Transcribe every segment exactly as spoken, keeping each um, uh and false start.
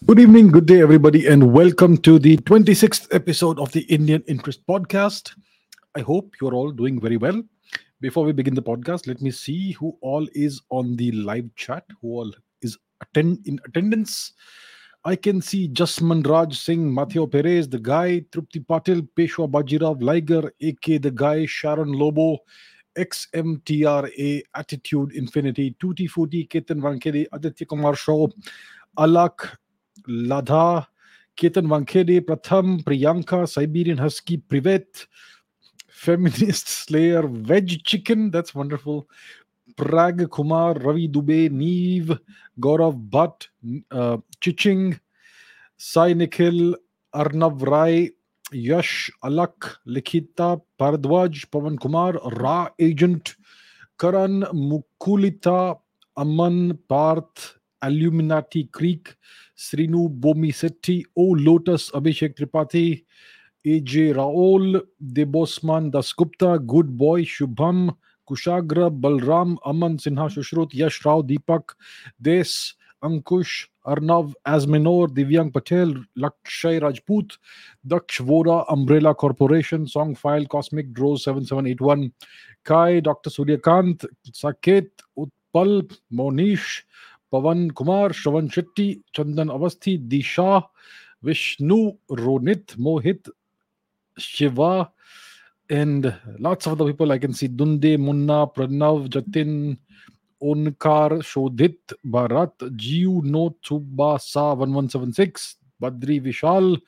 Good evening, good day, everybody, and welcome to the twenty-sixth episode of the Indian Interest Podcast. I hope you're all doing very well. Before we begin the podcast, let me see who all is on the live chat, who all is attend in attendance. I can see Jasman Raj Singh, Matteo Perez, the guy, Trupti Patil, Peshwa Bajirao, Liger, A K, the guy, Sharon Lobo, X M T R A, Attitude Infinity, Tutti Futi, Ketan Vankede, Aditya Kumar Shaw, Alak, Ladha, Ketan Wankhede, Pratham, Priyanka, Siberian Husky, Privet, Feminist Slayer, Veg Chicken, that's wonderful. Prag Kumar, Ravi Dubey, Neve, Gaurav Bhatt, uh, Chiching, Sai Nikhil, Arnav Rai, Yash Alak, Likhita, Bharadwaj, Pavan Kumar, Ra Agent, Karan Mukulita, Aman Parth, Illuminati Creek, Srinu Bomi Setti, O Lotus, Abhishek Tripathi, A J Raol, Debosman Dasgupta, Good Boy, Shubham, Kushagra, Balram, Aman Sinha, Shushrut, Yash Rao, Deepak, Des, Ankush, Arnav, Asminor, Divyang Patel, Lakshay Rajput, Daksh Vora, Umbrella Corporation, Song File, Cosmic Draw seven seven eight one, Kai, Doctor Suryakant, Saket, Utpal, Monish, Pavan Kumar, Shravan Shetty, Chandan Avasthi, Disha, Vishnu, Ronit, Mohit, Shiva, and lots of other people. I can see Dunde, Munna, Pranav, Jatin, Onkar, Shodhit, Bharat, Jiu, No, Tsubasa, one one seven six, Badri, Vishal,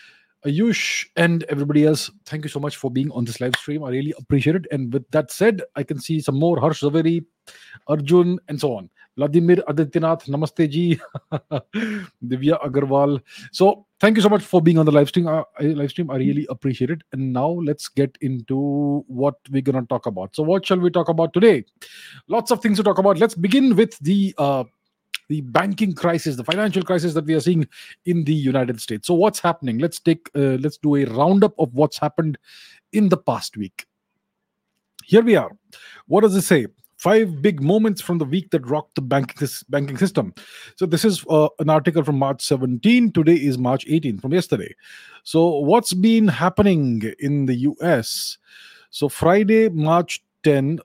Ayush, and everybody else. Thank you so much for being on this live stream. I really appreciate it. And with that said, I can see some more Harsh Zaveri, Arjun, and so on. Vladimir Adityanath, Namaste ji, Divya Agarwal. So thank you so much for being on the live stream. Uh, I- live stream, I really appreciate it. And now let's get into what we're gonna talk about. So what shall we talk about today? Lots of things to talk about. Let's begin with the uh, the banking crisis, the financial crisis that we are seeing in the United States. So what's happening? Let's take uh, let's do a roundup of what's happened in the past week. Here we are. What does it say? Five big moments from the week that rocked the banking, sys- banking system. So, this is uh, an article from March seventeenth. Today is March eighteenth, from yesterday. So, what's been happening in the U S? So, Friday, March tenth,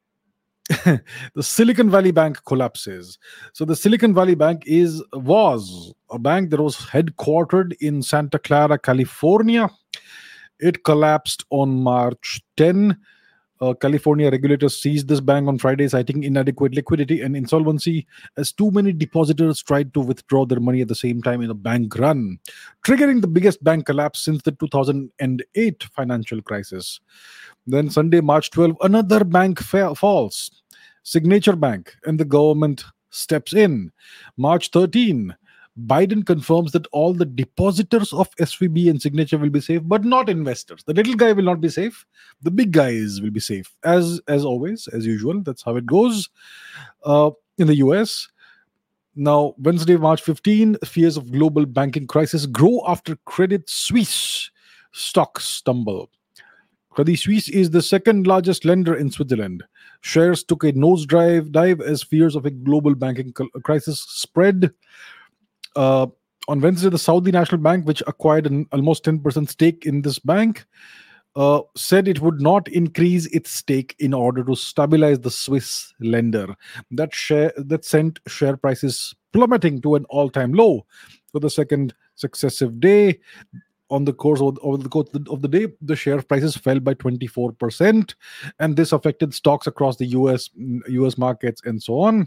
the Silicon Valley Bank collapses. So, the Silicon Valley Bank is was a bank that was headquartered in Santa Clara, California. It collapsed on March tenth. Uh, California regulators seized this bank on Friday, citing inadequate liquidity and insolvency as too many depositors tried to withdraw their money at the same time in a bank run, triggering the biggest bank collapse since the two thousand eight financial crisis. Then Sunday, March twelfth, another bank fa- falls, Signature Bank, and the government steps in. March thirteenth, Biden confirms that all the depositors of S V B and Signature will be safe, but not investors. The little guy will not be safe. The big guys will be safe, as as always, as usual. That's how it goes uh, in the U S. Now, Wednesday, March fifteenth, fears of global banking crisis grow after Credit Suisse stocks stumble. Credit Suisse is the second largest lender in Switzerland. Shares took a nosedive dive as fears of a global banking col- crisis spread. Uh, on Wednesday, the Saudi National Bank, which acquired an almost ten percent stake in this bank, uh, said it would not increase its stake in order to stabilize the Swiss lender. That share that sent share prices plummeting to an all-time low for the second successive day. On the course of, over the course of the day, the share prices fell by twenty-four percent, and this affected stocks across the U S U S markets and so on.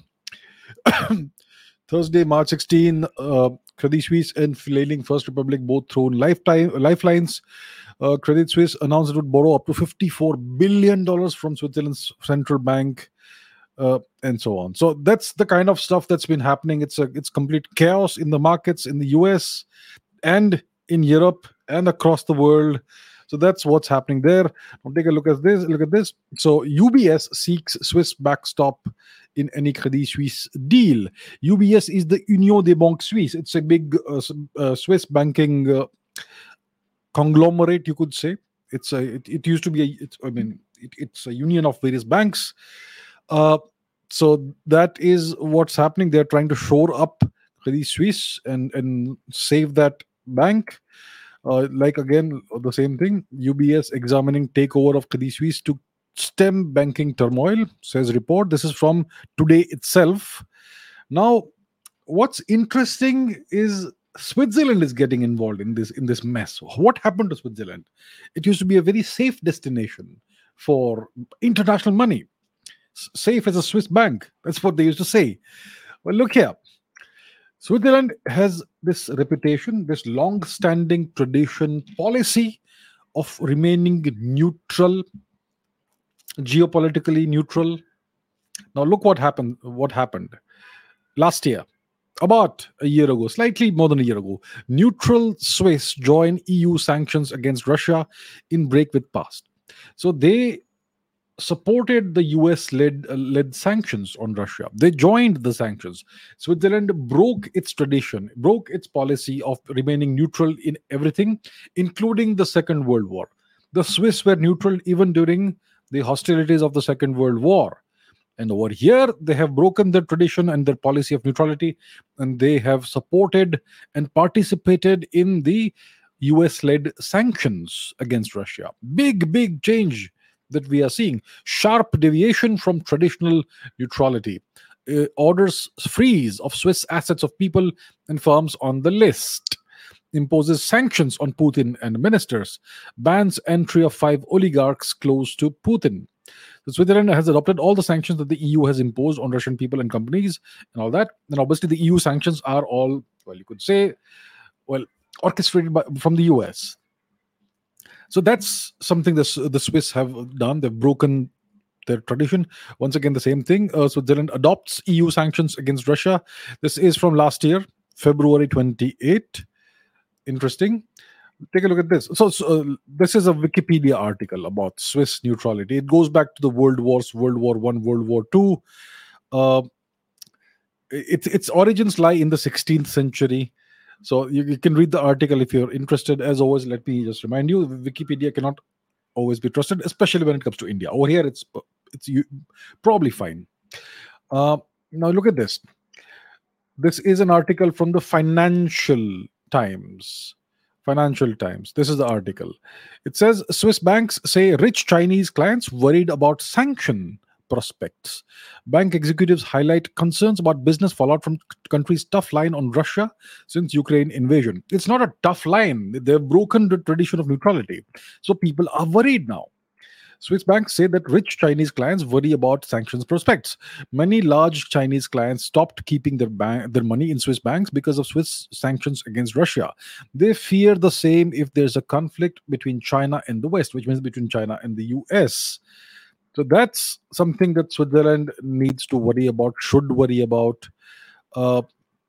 Thursday, March sixteenth, uh, Credit Suisse and flailing First Republic both thrown lifetime lifelines. Uh, Credit Suisse announced it would borrow up to fifty-four billion dollars from Switzerland's central bank, uh, and so on. So that's the kind of stuff that's been happening. It's a it's complete chaos in the markets in the U S and in Europe and across the world. So that's what's happening there. Now take a look at this. Look at this. So U B S seeks Swiss backstop in any Credit Suisse deal. U B S is the Union des Banques Suisses. It's a big uh, s- uh, Swiss banking uh, conglomerate, you could say. It's a. It, it used to be. A, it's, I mean, it, it's a union of various banks. Uh, so that is what's happening. They're trying to shore up Credit Suisse and and save that bank. Uh, like again, the same thing. U B S examining takeover of Credit Suisse to stem banking turmoil, says report. This is from today itself. Now, what's interesting is Switzerland is getting involved in this in this mess. What happened to Switzerland? It used to be a very safe destination for international money, S- safe as a Swiss bank. That's what they used to say. Well, look here. Switzerland has this reputation, this long-standing tradition, policy of remaining neutral, geopolitically neutral. Now, look what happened. What happened last year? About a year ago, slightly more than a year ago, neutral Swiss joined E U sanctions against Russia in break with past. So they supported the U S led uh, led sanctions on Russia. They joined the sanctions. Switzerland broke its tradition, broke its policy of remaining neutral in everything, including the Second World War. The Swiss were neutral even during the hostilities of the Second World War. And over here, they have broken their tradition and their policy of neutrality, and they have supported and participated in the U S led sanctions against Russia. Big, big change that we are seeing. Sharp deviation from traditional neutrality. Uh, orders freeze of Swiss assets of people and firms on the list. Imposes sanctions on Putin and ministers. Bans entry of five oligarchs close to Putin. So Switzerland has adopted all the sanctions that the E U has imposed on Russian people and companies and all that. And obviously, the E U sanctions are all, well, you could say, well, orchestrated by, from the U S. So that's something that the Swiss have done. They've broken their tradition. Once again, the same thing. Uh, Switzerland adopts E U sanctions against Russia. This is from last year, February twenty-eighth. Interesting. Take a look at this. So, so uh, this is a Wikipedia article about Swiss neutrality. It goes back to the World Wars, World War One, World War Two. Uh, its its origins lie in the sixteenth century. So you, you can read the article if you're interested. As always, let me just remind you: Wikipedia cannot always be trusted, especially when it comes to India. Over here, it's it's you, probably fine. Uh, now look at this. This is an article from the Financial Times. Financial Times. This is the article. It says Swiss banks say rich Chinese clients worried about sanction prospects. Bank executives highlight concerns about business fallout from c- country's tough line on Russia since Ukraine invasion. It's not a tough line. They've broken the tradition of neutrality. So people are worried now. Swiss banks say that rich Chinese clients worry about sanctions prospects. Many large Chinese clients stopped keeping their bank, their money in Swiss banks because of Swiss sanctions against Russia. They fear the same if there's a conflict between China and the West, which means between China and the U S. So that's something that Switzerland needs to worry about, should worry about. Uh,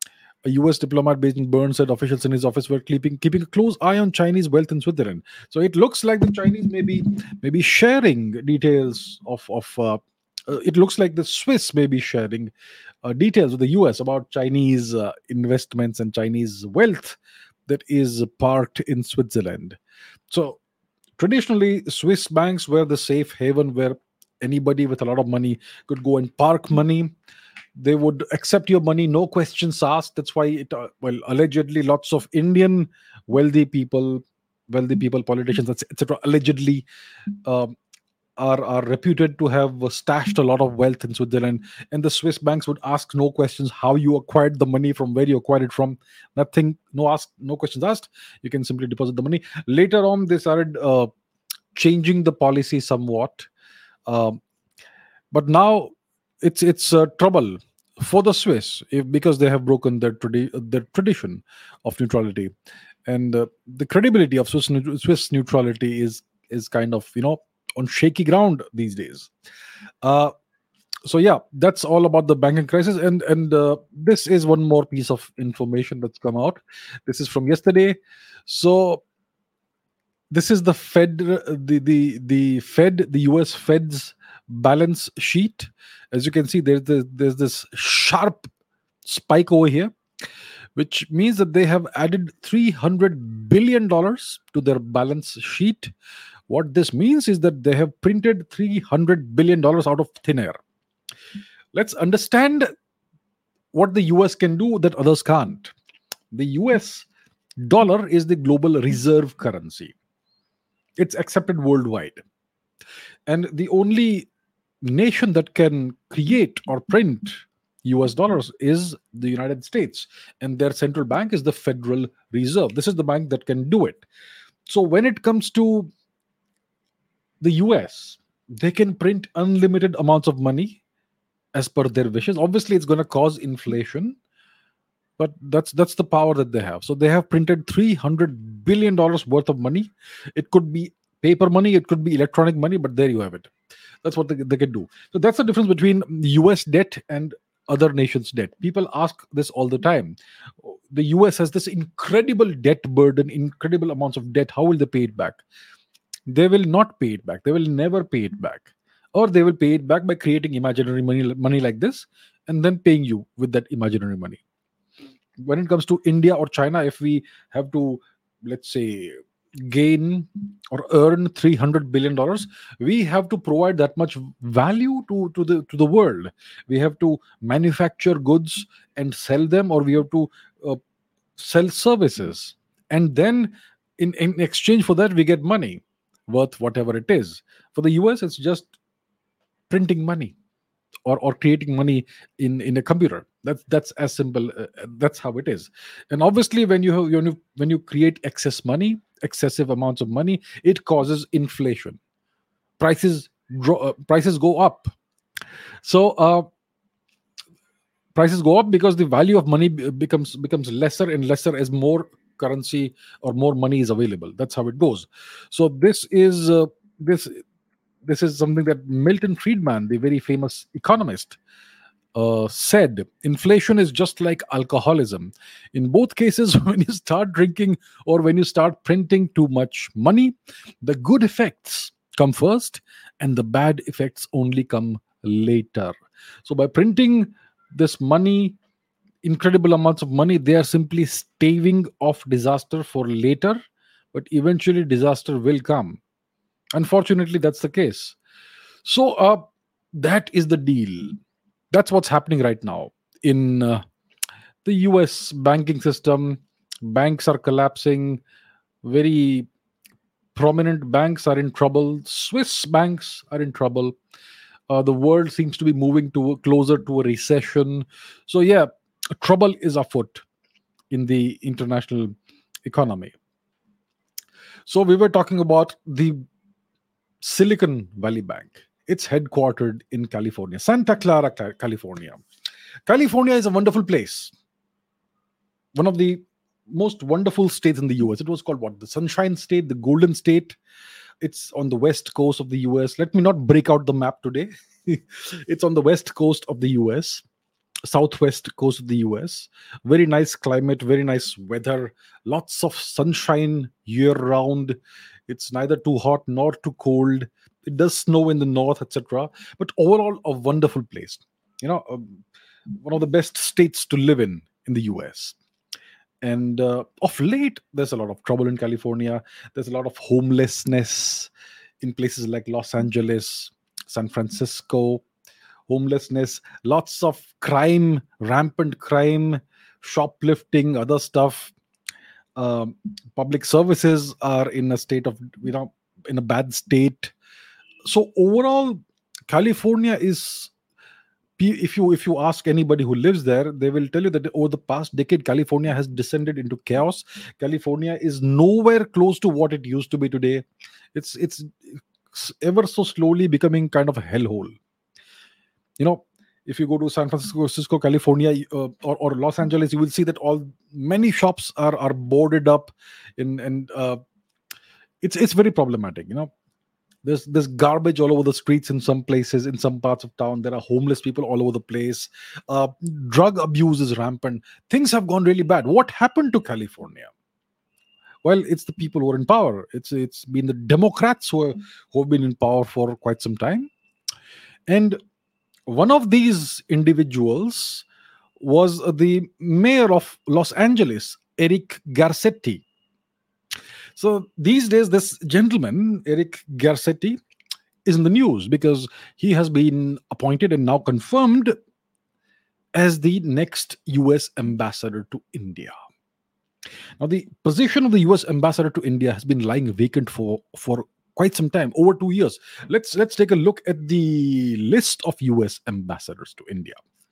a U S diplomat based in Bern said officials in his office were keeping keeping a close eye on Chinese wealth in Switzerland. So it looks like the Chinese may be maybe sharing details of of. Uh, uh, it looks like the Swiss may be sharing uh, details with the U S about Chinese uh, investments and Chinese wealth that is parked in Switzerland. So traditionally, Swiss banks were the safe haven where anybody with a lot of money could go and park money. They would accept your money, no questions asked. That's why it, uh, well, allegedly, lots of Indian wealthy people, wealthy people, politicians, et cetera, allegedly um, are are reputed to have stashed a lot of wealth in Switzerland. And the Swiss banks would ask no questions how you acquired the money, from where you acquired it from. Nothing, no ask, no questions asked. You can simply deposit the money. Later on, they started uh, changing the policy somewhat. Um, but now it's it's uh, trouble for the Swiss if, because they have broken their, tradi- their tradition of neutrality, and uh, the credibility of Swiss, neu- Swiss neutrality is is kind of, you know, on shaky ground these days. Uh, so yeah, that's all about the banking crisis, and and uh, this is one more piece of information that's come out. This is from yesterday. So this is the Fed, the the the Fed, the U S Fed's balance sheet. As you can see, there's the, there's this sharp spike over here, which means that they have added three hundred billion dollars to their balance sheet. What this means is that they have printed three hundred billion dollars out of thin air. Let's understand what the U S can do that others can't. The U S dollar is the global reserve currency. It's accepted worldwide. And the only nation that can create or print U S dollars is the United States. And their central bank is the Federal Reserve. This is the bank that can do it. So when it comes to the U S, they can print unlimited amounts of money as per their wishes. Obviously, it's going to cause inflation, but that's that's the power that they have. So they have printed three hundred billion dollars worth of money. It could be paper money, it could be electronic money, but there you have it. That's what they, they can do. So that's the difference between U S debt and other nations' debt. People ask this all the time. The U S has this incredible debt burden, incredible amounts of debt. How will they pay it back? They will not pay it back. They will never pay it back. Or they will pay it back by creating imaginary money, money like this and then paying you with that imaginary money. When it comes to India or China, if we have to, let's say, gain or earn three hundred billion dollars, we have to provide that much value to, to the to the world. We have to manufacture goods and sell them, or we have to uh, sell services, and then in, in exchange for that we get money worth whatever it is. For the U S, it's just printing money or, or creating money in, in a computer. That's that's as simple. Uh, that's how it is. And obviously, when you have, when you when you create excess money, excessive amounts of money, it causes inflation. Prices grow, uh, prices go up. So uh, prices go up because the value of money be- becomes becomes lesser and lesser as more currency or more money is available. That's how it goes. So this is uh, this this is something that Milton Friedman, the very famous economist, uh, said. Inflation is just like alcoholism. In both cases, when you start drinking or when you start printing too much money, the good effects come first and the bad effects only come later. So by printing this money, incredible amounts of money, they are simply staving off disaster for later, but eventually disaster will come. Unfortunately, that's the case. So uh, that is the deal. That's what's happening right now in uh, the U S banking system. Banks are collapsing. Very prominent banks are in trouble. Swiss banks are in trouble. Uh, the world seems to be moving to closer to a recession. So yeah, trouble is afoot in the international economy. So we were talking about the Silicon Valley Bank. It's headquartered in California, Santa Clara, Ca- California. California is a wonderful place. One of the most wonderful states in the U S. It was called what? The Sunshine State, the Golden State. It's on the west coast of the U S. Let me not break out the map today. It's on the west coast of the U S, southwest coast of the U S. Very nice climate, very nice weather, lots of sunshine year round. It's neither too hot nor too cold. It does snow in the north, et cetera. But overall, a wonderful place. You know, um, one of the best states to live in in the U S. And uh, of late, there's a lot of trouble in California. There's a lot of homelessness in places like Los Angeles, San Francisco. Homelessness, lots of crime, rampant crime, shoplifting, other stuff. Um, public services are in a state of, you know, in a bad state. So overall, California is, if you if you ask anybody who lives there, they will tell you that over the past decade, California has descended into chaos. California is nowhere close to what it used to be today. It's it's ever so slowly becoming kind of a hellhole. You know, if you go to San Francisco, Francisco, California, uh, or, or Los Angeles, you will see that all many shops are are boarded up, in and uh, it's it's very problematic. You know, there's there's garbage all over the streets in some places, in some parts of town. There are homeless people all over the place. Uh, drug abuse is rampant. Things have gone really bad. What happened to California? Well, it's the people who are in power. It's it's been the Democrats who, are, who have been in power for quite some time. And one of these individuals was the mayor of Los Angeles, Eric Garcetti. So these days, this gentleman, Eric Garcetti, is in the news because he has been appointed and now confirmed as the next U S ambassador to India. Now, the position of the U S ambassador to India has been lying vacant for for quite some time, over two years. Let's let's take a look at the list of U S ambassadors to India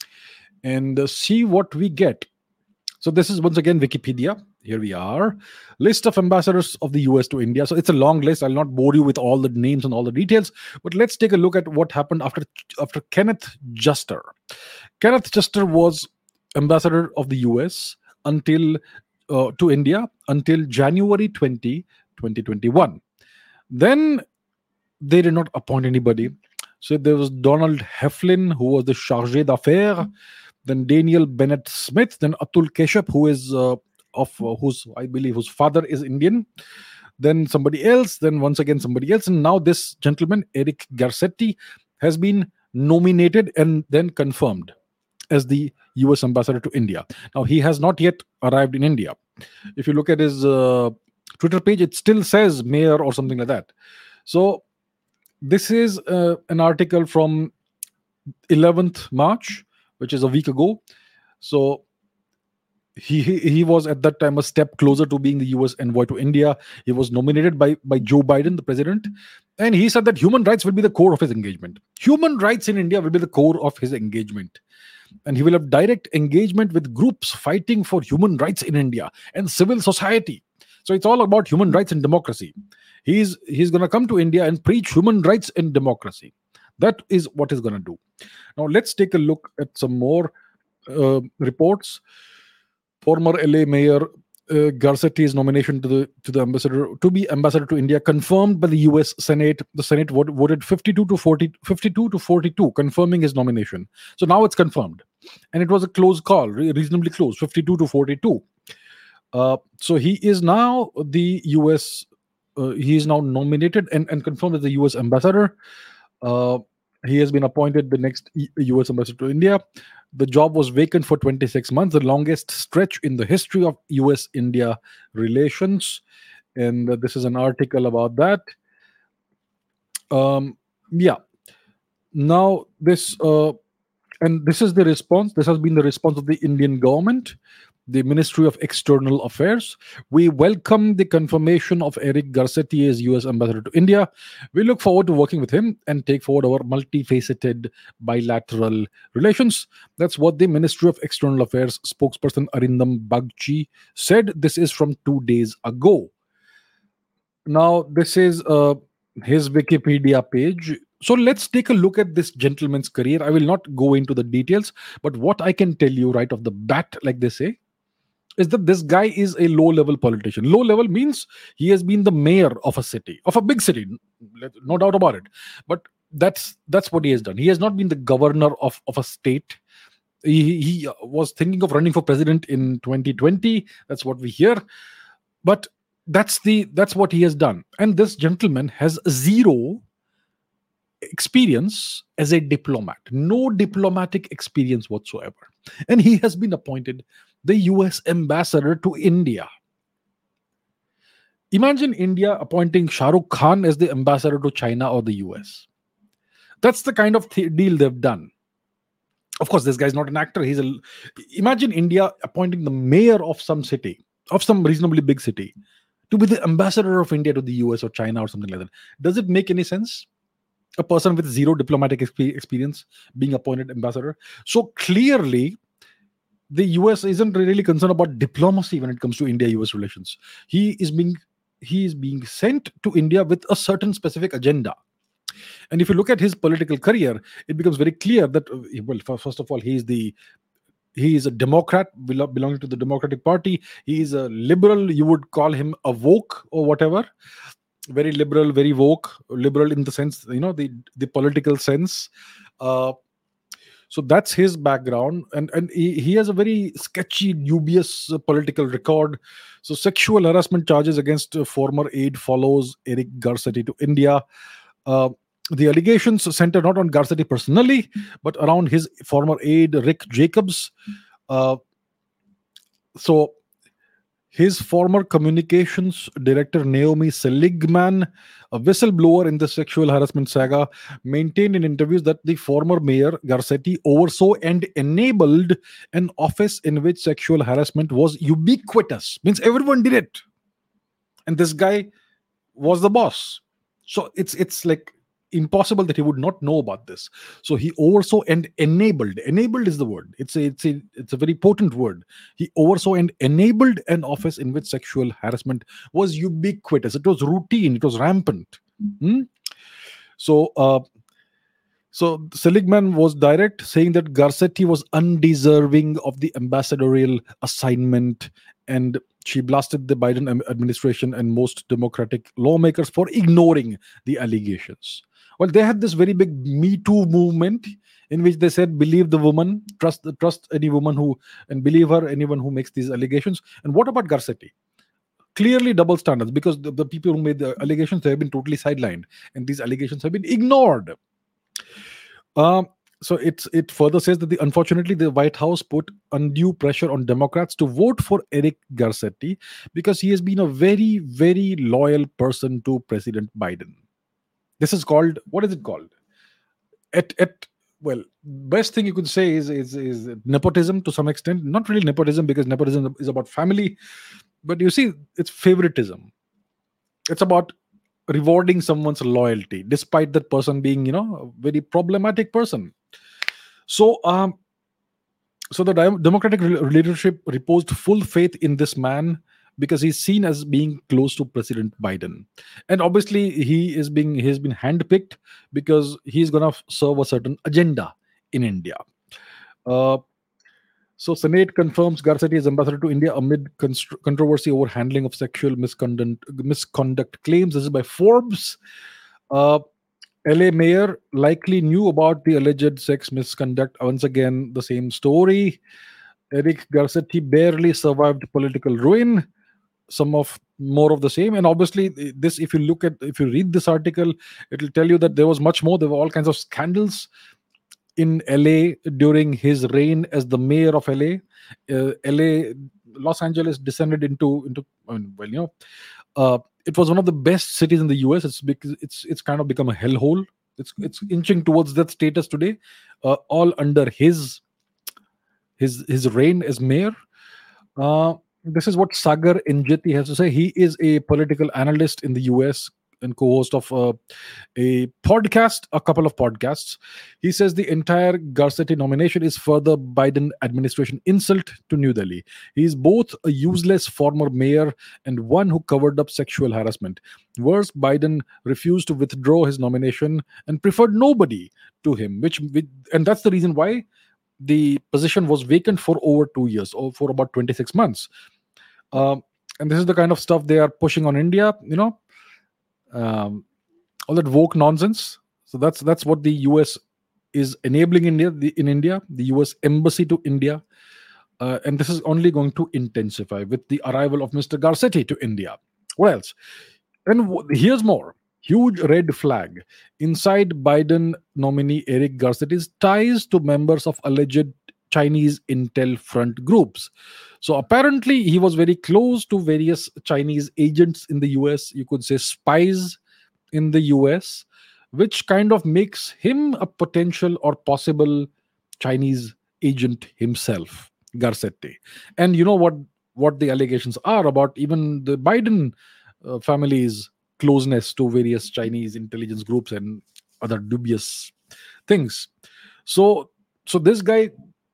and uh, see what we get. So this is once again Wikipedia. Here we are. List of ambassadors of the U S to India. So it's a long list. I'll not bore you with all the names and all the details, but let's take a look at what happened after after Kenneth Juster. Kenneth Juster was ambassador of the U S until uh, to India until January twentieth, twenty twenty-one. Then they did not appoint anybody. So there was Donald Heflin, who was the chargé d'affaires. Then Daniel Bennett Smith. Then Atul Keshup, who is uh, of uh, whose I believe whose father is Indian. Then somebody else. Then once again somebody else. And now this gentleman, Eric Garcetti, has been nominated and then confirmed as the U S ambassador to India. Now he has not yet arrived in India. If you look at his uh, Twitter page, it still says mayor or something like that. So this is uh, an article from eleventh March, which is a week ago. So he, he he was at that time a step closer to being the U S envoy to India. He was nominated by by Joe Biden, the president, and he said that human rights will be the core of his engagement. Human rights in India will be the core of his engagement. And he will have direct engagement with groups fighting for human rights in India and civil society. So it's all about human rights and democracy. He's he's going to come to India and preach human rights and democracy. That is what he's going to do. Now let's take a look at some more uh, reports. Former L A Mayor uh, Garcetti's nomination to the to the ambassador to be ambassador to India confirmed by the U S Senate. The Senate vote, voted fifty-two to forty, fifty-two to forty-two, confirming his nomination. So now it's confirmed, and it was a close call, re- reasonably close, fifty-two to forty-two. Uh, so he is now the U S. Uh, he is now nominated and, and confirmed as the U S ambassador. Uh, he has been appointed the next E- U S ambassador to India. The job was vacant for twenty-six months, the longest stretch in the history of U S India relations. And uh, this is an article about that. Um, yeah. Now, this, uh, and this is the response. This has been the response of the Indian government, the Ministry of External Affairs. We welcome the confirmation of Eric Garcetti as U S ambassador to India. We look forward to working with him and take forward our multifaceted bilateral relations. That's what the Ministry of External Affairs spokesperson Arindam Bagchi said. This is from two days ago. Now, this is uh, his Wikipedia page. So let's take a look at this gentleman's career. I will not go into the details, but what I can tell you right off the bat, like they say, is that this guy is a low-level politician. Low level means he has been the mayor of a city, of a big city, no doubt about it. But that's that's what he has done. He has not been the governor of, of a state. He, he was thinking of running for president in twenty twenty. That's what we hear. But that's the that's what he has done. And this gentleman has zero experience as a diplomat, no diplomatic experience whatsoever. And he has been appointed the U S ambassador to India. Imagine India appointing Shah Rukh Khan as the ambassador to China or the U S. That's the kind of th- deal they've done. Of course, this guy's not an actor. He's a. Imagine India appointing the mayor of some city, of some reasonably big city, to be the ambassador of India to the U S or China or something like that. Does it make any sense? A person with zero diplomatic exp- experience being appointed ambassador. So clearly, the U S isn't really concerned about diplomacy when it comes to India-U S relations. He is being he is being sent to India with a certain specific agenda. And if you look at his political career, it becomes very clear that, uh, well, f- first of all, he is the he is a Democrat belo- belonging to the Democratic Party. He is a liberal. You would call him a woke or whatever. Very liberal, very woke. Liberal in the sense, you know, the the political sense. Uh, So that's his background, and and he, he has a very sketchy, dubious uh, political record. So sexual harassment charges against uh, former aide follows Eric Garcetti to India. Uh, the allegations center not on Garcetti personally, but around his former aide Rick Jacobs. Uh, so His former communications director, Naomi Seligman, a whistleblower in the sexual harassment saga, maintained in interviews that the former mayor, Garcetti, oversaw and enabled an office in which sexual harassment was ubiquitous. Means everyone did it. And this guy was the boss. So it's it's like impossible that he would not know about this. So he oversaw and enabled. Enabled is the word. It's a it's a it's a very potent word. He oversaw and enabled an office in which sexual harassment was ubiquitous. It was routine. It was rampant. Hmm? So uh, so Seligman was direct, saying that Garcetti was undeserving of the ambassadorial assignment, and she blasted the Biden am- administration and most Democratic lawmakers for ignoring the allegations. Well, they had this very big Me Too movement in which they said, "Believe the woman, trust trust any woman who, and believe her, anyone who makes these allegations." And what about Garcetti? Clearly double standards, because the, the people who made the allegations, they have been totally sidelined, and these allegations have been ignored. Um, so it's it further says that the unfortunately the White House put undue pressure on Democrats to vote for Eric Garcetti because he has been a very very loyal person to President Biden. This is called, what is it called? At at well, best thing you could say is is is nepotism to some extent. Not really nepotism, because nepotism is about family, but you see, it's favoritism. It's about rewarding someone's loyalty despite that person being, you know, a very problematic person. So um so the Dem- democratic re- leadership reposed full faith in this man because he's seen as being close to President Biden, and obviously he is being he has been handpicked because he's going to serve a certain agenda in India. uh, so Senate confirms Garcetti as ambassador to India amid constr- controversy over handling of sexual misconduct misconduct claims. This is by Forbes. uh, L A mayor likely knew about the alleged sex misconduct. Once again, the same story. Eric Garcetti barely survived political ruin. Some of more of the same. And obviously, eh, this, if you look at, if you read this article, it will tell you that there was much more. There were all kinds of scandals in L A during his reign as the mayor of L A. Uh, L A, Los Angeles descended into into I mean, well, you know, uh, it was one of the best cities in the U S. It's because it's it's kind of become a hellhole. It's it's inching towards that status today, uh, all under his his his reign as mayor. Uh, this is what Sagar Enjeti has to say. He is a political analyst in the U S and co-host of uh, a podcast, a couple of podcasts. He says the entire Garcetti nomination is further Biden administration insult to New Delhi. He is both a useless former mayor and one who covered up sexual harassment. Worse, Biden refused to withdraw his nomination and preferred nobody to him, which, which and that's the reason why the position was vacant for over two years, or for about twenty-six months. Um, and this is the kind of stuff they are pushing on India, you know, um, all that woke nonsense. So that's that's what the U S is enabling India, the, in India, the U S embassy to India, uh, and this is only going to intensify with the arrival of Mister Garcetti to India. What else? And w- here's more. Huge red flag inside Biden nominee Eric Garcetti's ties to members of alleged Chinese intel front groups. So apparently, he was very close to various Chinese agents in the U S. You could say spies in the U S, which kind of makes him a potential or possible Chinese agent himself, Garcetti. And you know what what the allegations are about even the Biden uh, family's closeness to various Chinese intelligence groups and other dubious things. So, so this guy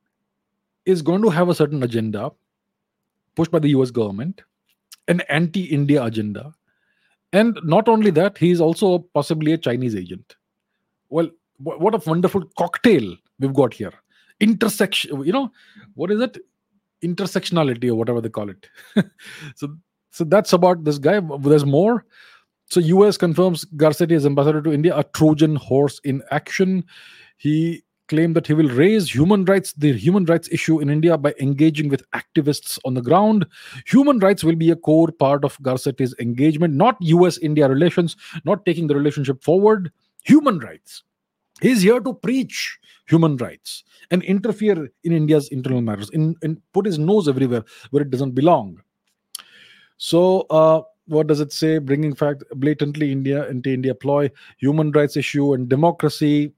is going to have a certain agenda pushed by the U S government, an anti-India agenda, and not only that, he is also possibly a Chinese agent. Well, wh- what a wonderful cocktail we've got here. Intersection, you know, what is it? Intersectionality or whatever they call it. so, so that's about this guy. There's more. So U S confirms Garcetti as ambassador to India, a Trojan horse in action. He claimed that he will raise human rights, the human rights issue in India by engaging with activists on the ground. Human rights will be a core part of Garcetti's engagement, not U S India relations, not taking the relationship forward. Human rights. He's here to preach human rights and interfere in India's internal matters, in, and put his nose everywhere where it doesn't belong. So, uh, what does it say? Bringing fact blatantly India anti-India ploy, human rights issue, and democracy.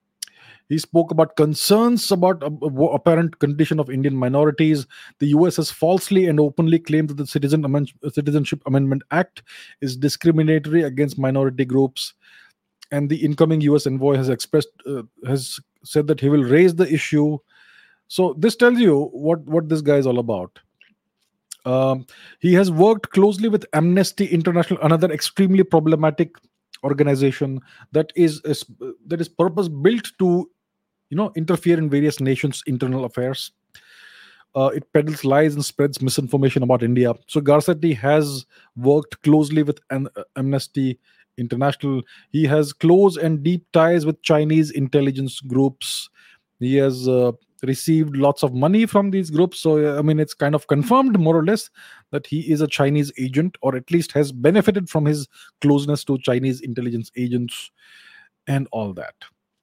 He spoke about concerns about a- a- apparent condition of Indian minorities. The U S has falsely and openly claimed that the Citizen Amend- Citizenship Amendment Act is discriminatory against minority groups. And the incoming U S envoy has expressed uh, has said that he will raise the issue. So this tells you what what this guy is all about. Um, he has worked closely with Amnesty International, another extremely problematic organization that is, is that is purpose built to you know interfere in various nations' internal affairs. Uh, it peddles lies and spreads misinformation about India. So Garcetti has worked closely with an, uh, Amnesty International. He has close and deep ties with Chinese intelligence groups. He has uh, received lots of money from these groups. So, uh, I mean, it's kind of confirmed more or less that he is a Chinese agent, or at least has benefited from his closeness to Chinese intelligence agents and all that.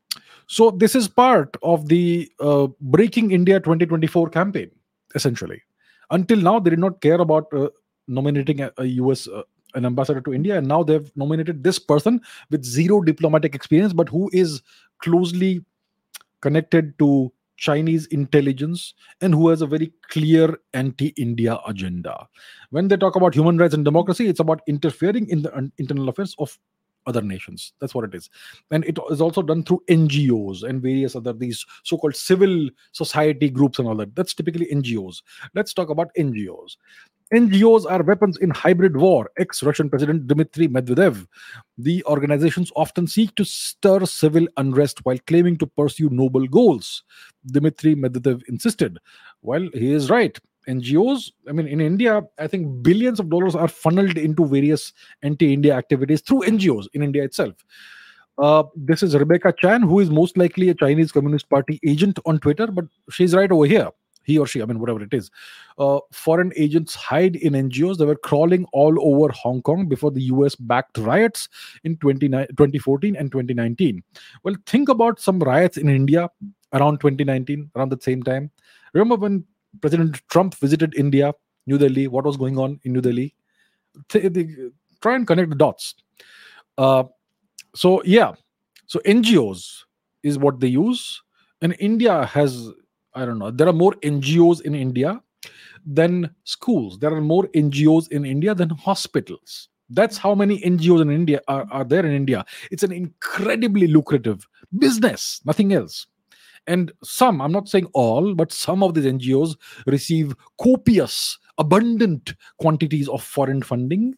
So this is part of the uh, Breaking India twenty twenty-four campaign, essentially. Until now, they did not care about uh, nominating a, U S uh, an ambassador to India, and now they've nominated this person with zero diplomatic experience, but who is closely connected to Chinese intelligence and who has a very clear anti-India agenda. When they talk about human rights and democracy, it's about interfering in the un- internal affairs of other nations. That's what it is. And it is also done through N G Os and various other these so-called civil society groups and all that. That's typically N G Os. Let's talk about N G Os. N G Os are weapons in hybrid war. Ex Russian President Dmitry Medvedev. The organizations often seek to stir civil unrest while claiming to pursue noble goals. Dmitry Medvedev insisted. Well, he is right. N G Os, I mean, in India, I think billions of dollars are funneled into various anti India activities through N G Os in India itself. Uh, this is Rebecca Chan, who is most likely a Chinese Communist Party agent on Twitter, but she's right over here. He or she, I mean, whatever it is. Uh, foreign agents hide in N G Os. They were crawling all over Hong Kong before the U S backed riots in twenty twenty fourteen and twenty nineteen. Well, think about some riots in India around twenty nineteen, around the same time. Remember when President Trump visited India, New Delhi? What was going on in New Delhi? Th- th- Try and connect the dots. Uh, so yeah, so N G Os is what they use, and India has, I don't know, there are more N G Os in India than schools. There are more N G Os in India than hospitals. That's how many N G Os in India are, are there in India. It's an incredibly lucrative business, nothing else. And some, I'm not saying all, but some of these N G Os receive copious, abundant quantities of foreign funding.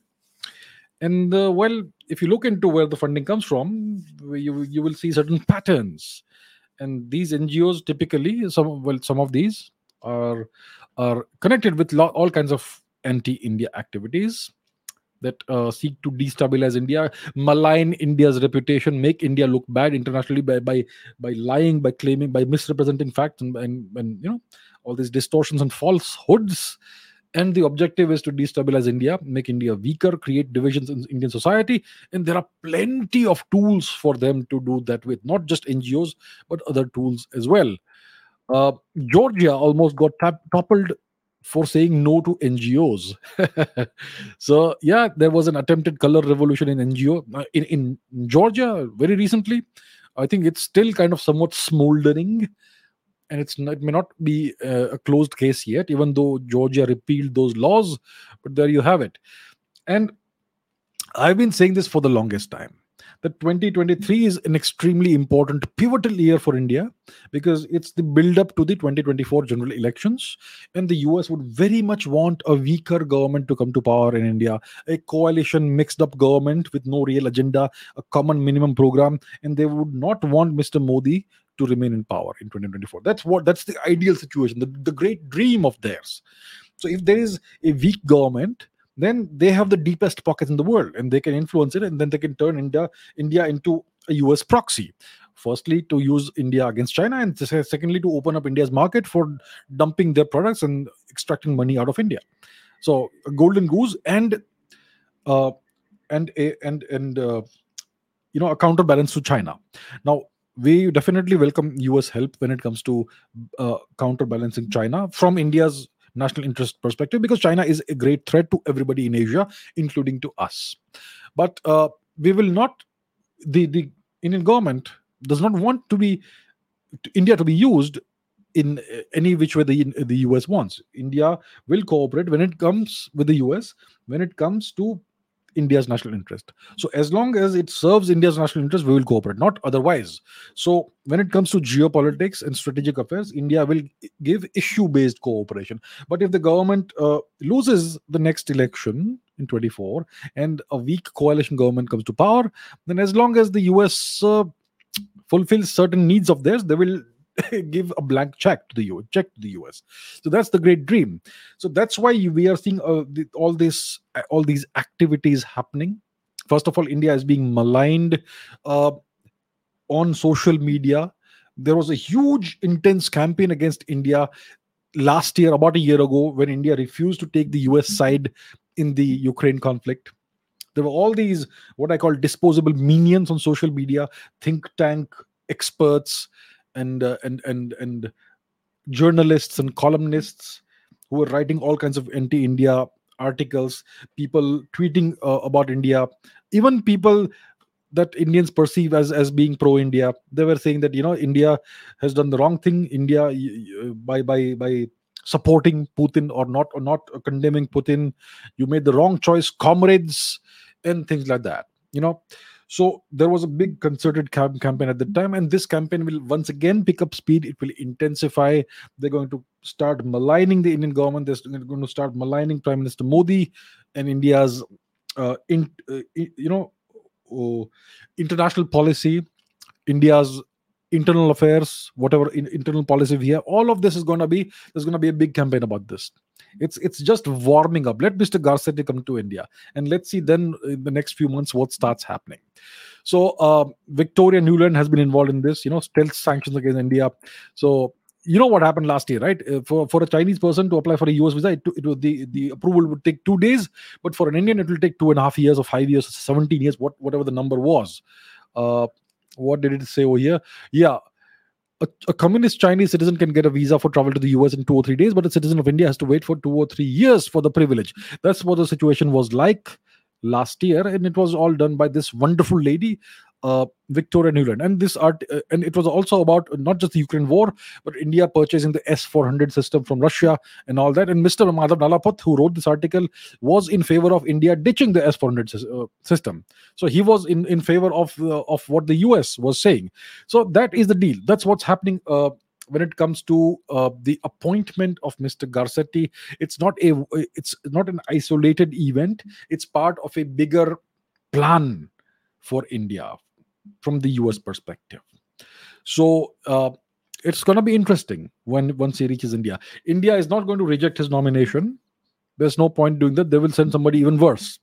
And uh, well, if you look into where the funding comes from, you you will see certain patterns. And these N G Os typically, some well, some of these are are connected with lo- all kinds of anti-India activities that uh, seek to destabilize India, malign India's reputation, make India look bad internationally by by by lying, by claiming, by misrepresenting facts, and and, and you know all these distortions and falsehoods. And the objective is to destabilize India, make India weaker, create divisions in Indian society. And there are plenty of tools for them to do that with, not just N G Os, but other tools as well. Uh, Georgia almost got tap- toppled for saying no to N G Os. So yeah, there was an attempted color revolution in N G O uh, in in Georgia very recently. I think it's still kind of somewhat smoldering, and it's not, it may not be uh, a closed case yet, even though Georgia repealed those laws. But there you have it. And I've been saying this for the longest time that twenty twenty-three is an extremely important pivotal year for India because it's the build up to the twenty twenty-four general elections. And the U S would very much want a weaker government to come to power in India, a coalition mixed up government with no real agenda, a common minimum program. And they would not want Mister Modi to remain in power in twenty twenty-four. That's what that's the ideal situation, the, the great dream of theirs. So if there is a weak government, then they have the deepest pockets in the world and they can influence it, and then they can turn India India into a U S proxy. Firstly, to use India against China, and se- secondly, to open up India's market for dumping their products and extracting money out of India. So, a golden goose and uh, and a and and uh, you know a counterbalance to China. Now, we definitely welcome U S help when it comes to uh, counterbalancing China from India's national interest perspective, because China is a great threat to everybody in Asia, including to us. But uh, we will not. The the Indian government does not want to be India to be used in uh, any which way the the U S wants. India will cooperate when it comes with the U S, when it comes to India's national interest. So as long as it serves India's national interest, we will cooperate, not otherwise. So when it comes to geopolitics and strategic affairs, India will give issue-based cooperation. But if the government uh, loses the next election in twenty-four and a weak coalition government comes to power, then as long as the U S uh, fulfills certain needs of theirs, they will give a blank check to the U S, check to the U S. So that's the great dream. So that's why we are seeing uh, the, all this, uh, all these activities happening. First of all, India is being maligned uh, on social media. There was a huge, intense campaign against India last year, about a year ago, when India refused to take the U S side in the Ukraine conflict. There were all these what I call disposable minions on social media, think tank experts, and uh, and and and journalists and columnists who were writing all kinds of anti-India articles, people tweeting uh, about India, even people that Indians perceive as as being pro-India. They were saying that, you know, India has done the wrong thing. India y- y- by by by supporting Putin, or not or not condemning Putin, you made the wrong choice, comrades, and things like that. You know, so there was a big concerted cam- campaign at the time, and this campaign will once again pick up speed. It will intensify. They're going to start maligning the Indian government. They're going to start maligning Prime Minister Modi and India's, uh, in, uh, i- you know, uh, international policy, India's internal affairs, whatever in, internal policy we have. All of this is going to be there's going to be a big campaign about this. It's it's just warming up. Let Mister Garcetti come to India, and let's see then in the next few months what starts happening. So uh, Victoria Nuland has been involved in this, you know, stealth sanctions against India. So you know what happened last year, right? Uh, For for a Chinese person to apply for a U S visa, it, took- it was the the approval would take two days, but for an Indian, it will take two and a half years or five years, seventeen years, what whatever the number was. Uh, what did it say over here? Yeah, a, a communist Chinese citizen can get a visa for travel to the U S in two or three days, but a citizen of India has to wait for two or three years for the privilege. That's what the situation was like last year, and it was all done by this wonderful lady, uh, Victoria Nuland. And this art, uh, and it was also about not just the Ukraine war, but India purchasing the S four hundred system from Russia and all that. And Mister Madhav Nalapat, who wrote this article, was in favor of India ditching the S four hundred sys- uh, system. So he was in in favor of uh, of what the U S was saying. So that is the deal. That's what's happening. Uh, when it comes to uh, the appointment of Mister Garcetti, it's not a it's not an isolated event. It's part of a bigger plan for India from the U S perspective. So uh, it's going to be interesting when once he reaches India. India is not going to reject his nomination. There's no point doing that. They will send somebody even worse.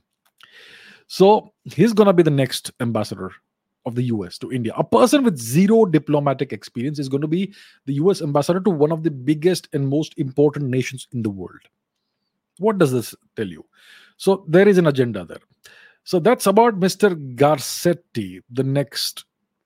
So he's going to be the next ambassador of the U S to India. A person with zero diplomatic experience is going to be the U S ambassador to one of the biggest and most important nations in the world. What does this tell you? So there is an agenda there. So that's about Mister Garcetti, the next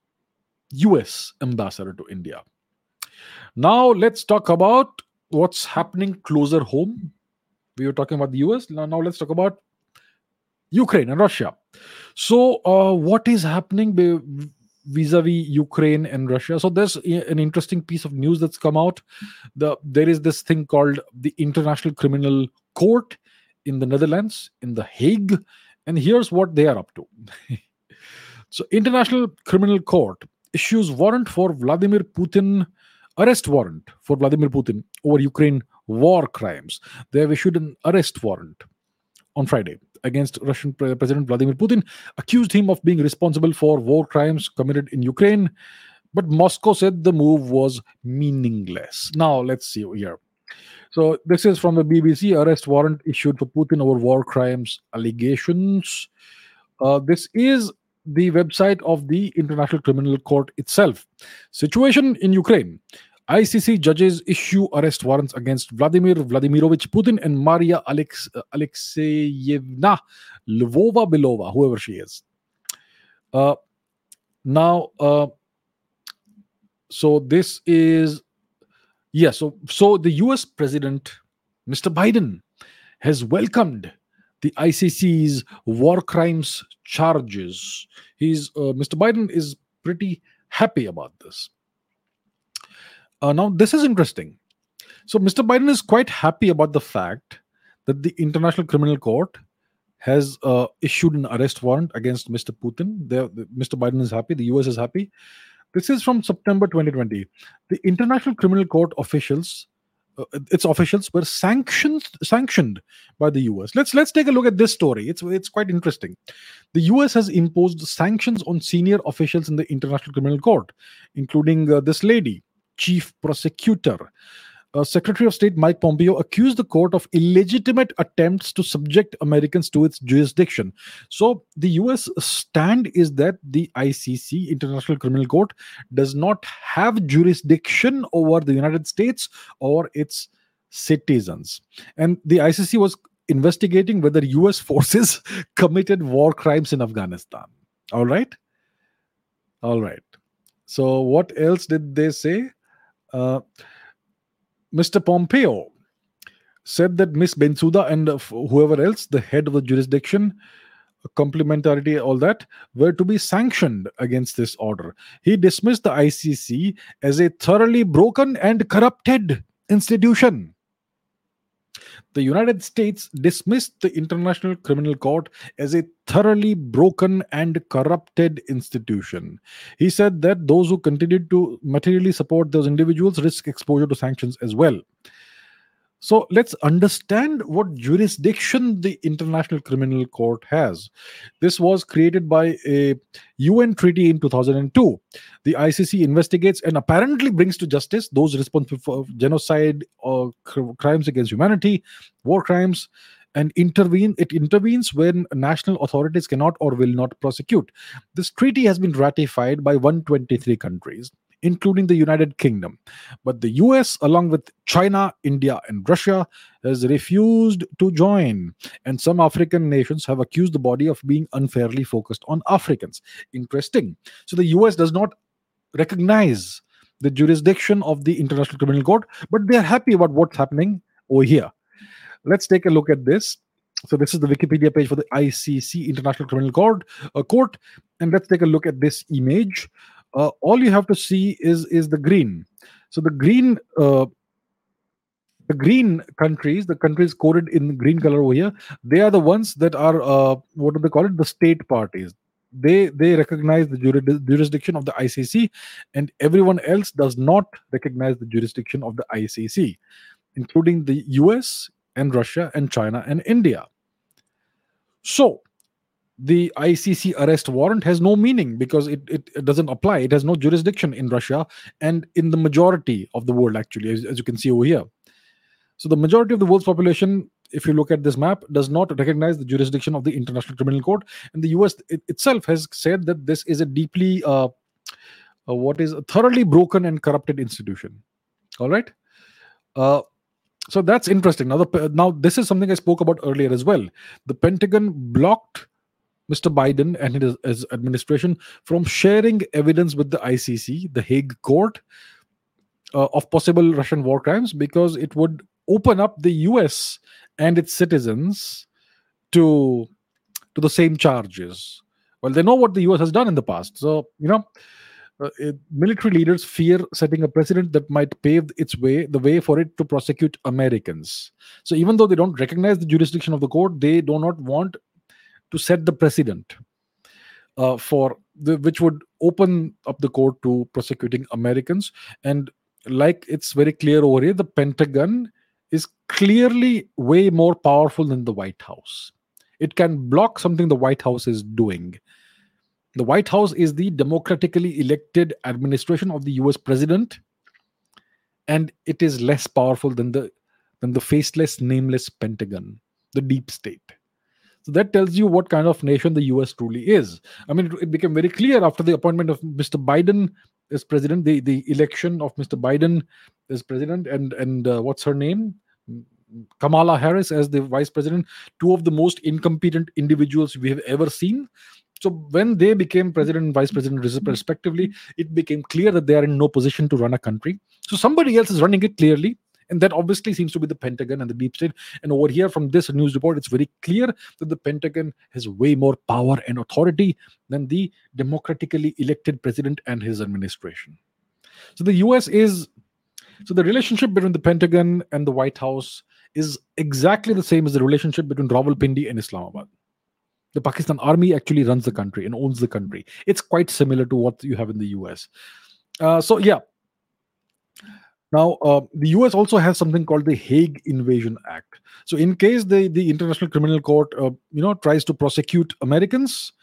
U S ambassador to India. Now let's talk about what's happening closer home. We were talking about the U S. Now, now let's talk about Ukraine and Russia. So, uh, what is happening be- vis-a-vis Ukraine and Russia? So, there's i- an interesting piece of news that's come out. The there is this thing called the International Criminal Court in the Netherlands, in the Hague, and here's what they are up to. So, International Criminal Court issues warrant for Vladimir Putin, arrest warrant for Vladimir Putin over Ukraine war crimes. They have issued an arrest warrant on Friday against Russian Pre- President Vladimir Putin, accused him of being responsible for war crimes committed in Ukraine. But Moscow said the move was meaningless. Now, let's see here. So, this is from the B B C, arrest warrant issued for Putin over war crimes allegations. Uh, this is the website of the International Criminal Court itself. Situation in Ukraine. I C C judges issue arrest warrants against Vladimir Vladimirovich Putin and Maria Alex, uh, Alexeyevna Lvova Belova, whoever she is. Uh, now, uh, so this is, yeah, so, so the U S president Mister Biden has welcomed the I C C's war crimes charges. He's uh, Mister Biden is pretty happy about this. Uh, now, this is interesting. So, Mister Biden is quite happy about the fact that the International Criminal Court has uh, issued an arrest warrant against Mister Putin. There, Mister Biden is happy. The U S is happy. This is from September twenty twenty. The International Criminal Court officials, uh, its officials, were sanctioned sanctioned by the U S. Let's let's take a look at this story. It's it's quite interesting. The U S has imposed sanctions on senior officials in the International Criminal Court, including uh, this lady, chief prosecutor. Uh, Secretary of State Mike Pompeo accused the court of illegitimate attempts to subject Americans to its jurisdiction. So, the U S stand is that the I C C, International Criminal Court, does not have jurisdiction over the United States or its citizens. And the I C C was investigating whether U S forces committed war crimes in Afghanistan. All right? All right. So, what else did they say? Uh, Mister Pompeo said that Miss Bensouda and uh, whoever else, the head of the jurisdiction, complementarity, all that, were to be sanctioned against this order. He dismissed the I C C as a thoroughly broken and corrupted institution. The United States dismissed the International Criminal Court as a thoroughly broken and corrupted institution. He said that those who continued to materially support those individuals risk exposure to sanctions as well. So let's understand what jurisdiction the International Criminal Court has. This was created by a U N treaty in two thousand two. The I C C investigates and apparently brings to justice those responsible for genocide or cr- crimes against humanity, war crimes, and intervene. It intervenes when national authorities cannot or will not prosecute. This treaty has been ratified by one hundred twenty-three countries, including the United Kingdom. But the U S, along with China, India, and Russia, has refused to join. And some African nations have accused the body of being unfairly focused on Africans. Interesting. So the U S does not recognize the jurisdiction of the International Criminal Court, but they are happy about what's happening over here. Let's take a look at this. So this is the Wikipedia page for the I C C, International Criminal Court, uh, Court, and let's take a look at this image. Uh, all you have to see is is the green. So the green, uh, the green countries, the countries coded in green color over here, they are the ones that are uh, what do they call it? The state parties. They they recognize the jurid- jurisdiction of the I C C, and everyone else does not recognize the jurisdiction of the I C C, including the U S and Russia and China and India. So the I C C arrest warrant has no meaning because it, it, it doesn't apply. It has no jurisdiction in Russia and in the majority of the world, actually, as, as you can see over here. So the majority of the world's population, if you look at this map, does not recognize the jurisdiction of the International Criminal Court. And the U S it, itself has said that this is a deeply, uh, uh, what is a thoroughly broken and corrupted institution. All right. Uh, so that's interesting. Now, the, now, this is something I spoke about earlier as well. The Pentagon blocked Mister Biden and his, his administration from sharing evidence with the I C C, the Hague Court, uh, of possible Russian war crimes because it would open up the U S and its citizens to to the same charges. Well, they know what the U S has done in the past. So, you know, uh, it, military leaders fear setting a precedent that might pave its way, the way for it to prosecute Americans. So even though they don't recognize the jurisdiction of the court, they do not want to set the precedent uh, for the, which would open up the court to prosecuting Americans. And like it's very clear over here, the Pentagon is clearly way more powerful than the White House. It can block something the White House is doing. The White House is the democratically elected administration of the U S president, and it is less powerful than the than the faceless, nameless Pentagon, the deep state. So that tells you what kind of nation the U S truly is. I mean, it, it became very clear after the appointment of Mister Biden as president, the, the election of Mister Biden as president, and and uh, what's her name? Kamala Harris as the vice president, two of the most incompetent individuals we have ever seen. So when they became president and vice president respectively, it became clear that they are in no position to run a country. So somebody else is running it clearly, And that obviously seems to be the Pentagon and the deep state. And over here, from this news report, it's very clear that the Pentagon has way more power and authority than the democratically elected president and his administration. So the U S is so the relationship between the Pentagon and the White House is exactly the same as the relationship between Rawalpindi and Islamabad. The Pakistan army actually runs the country and owns the country. It's quite similar to what you have in the U S. Uh, so yeah. Now, uh, the U S also has something called the Hague Invasion Act. So, in case the, the International Criminal Court, uh, you know, tries to prosecute Americans,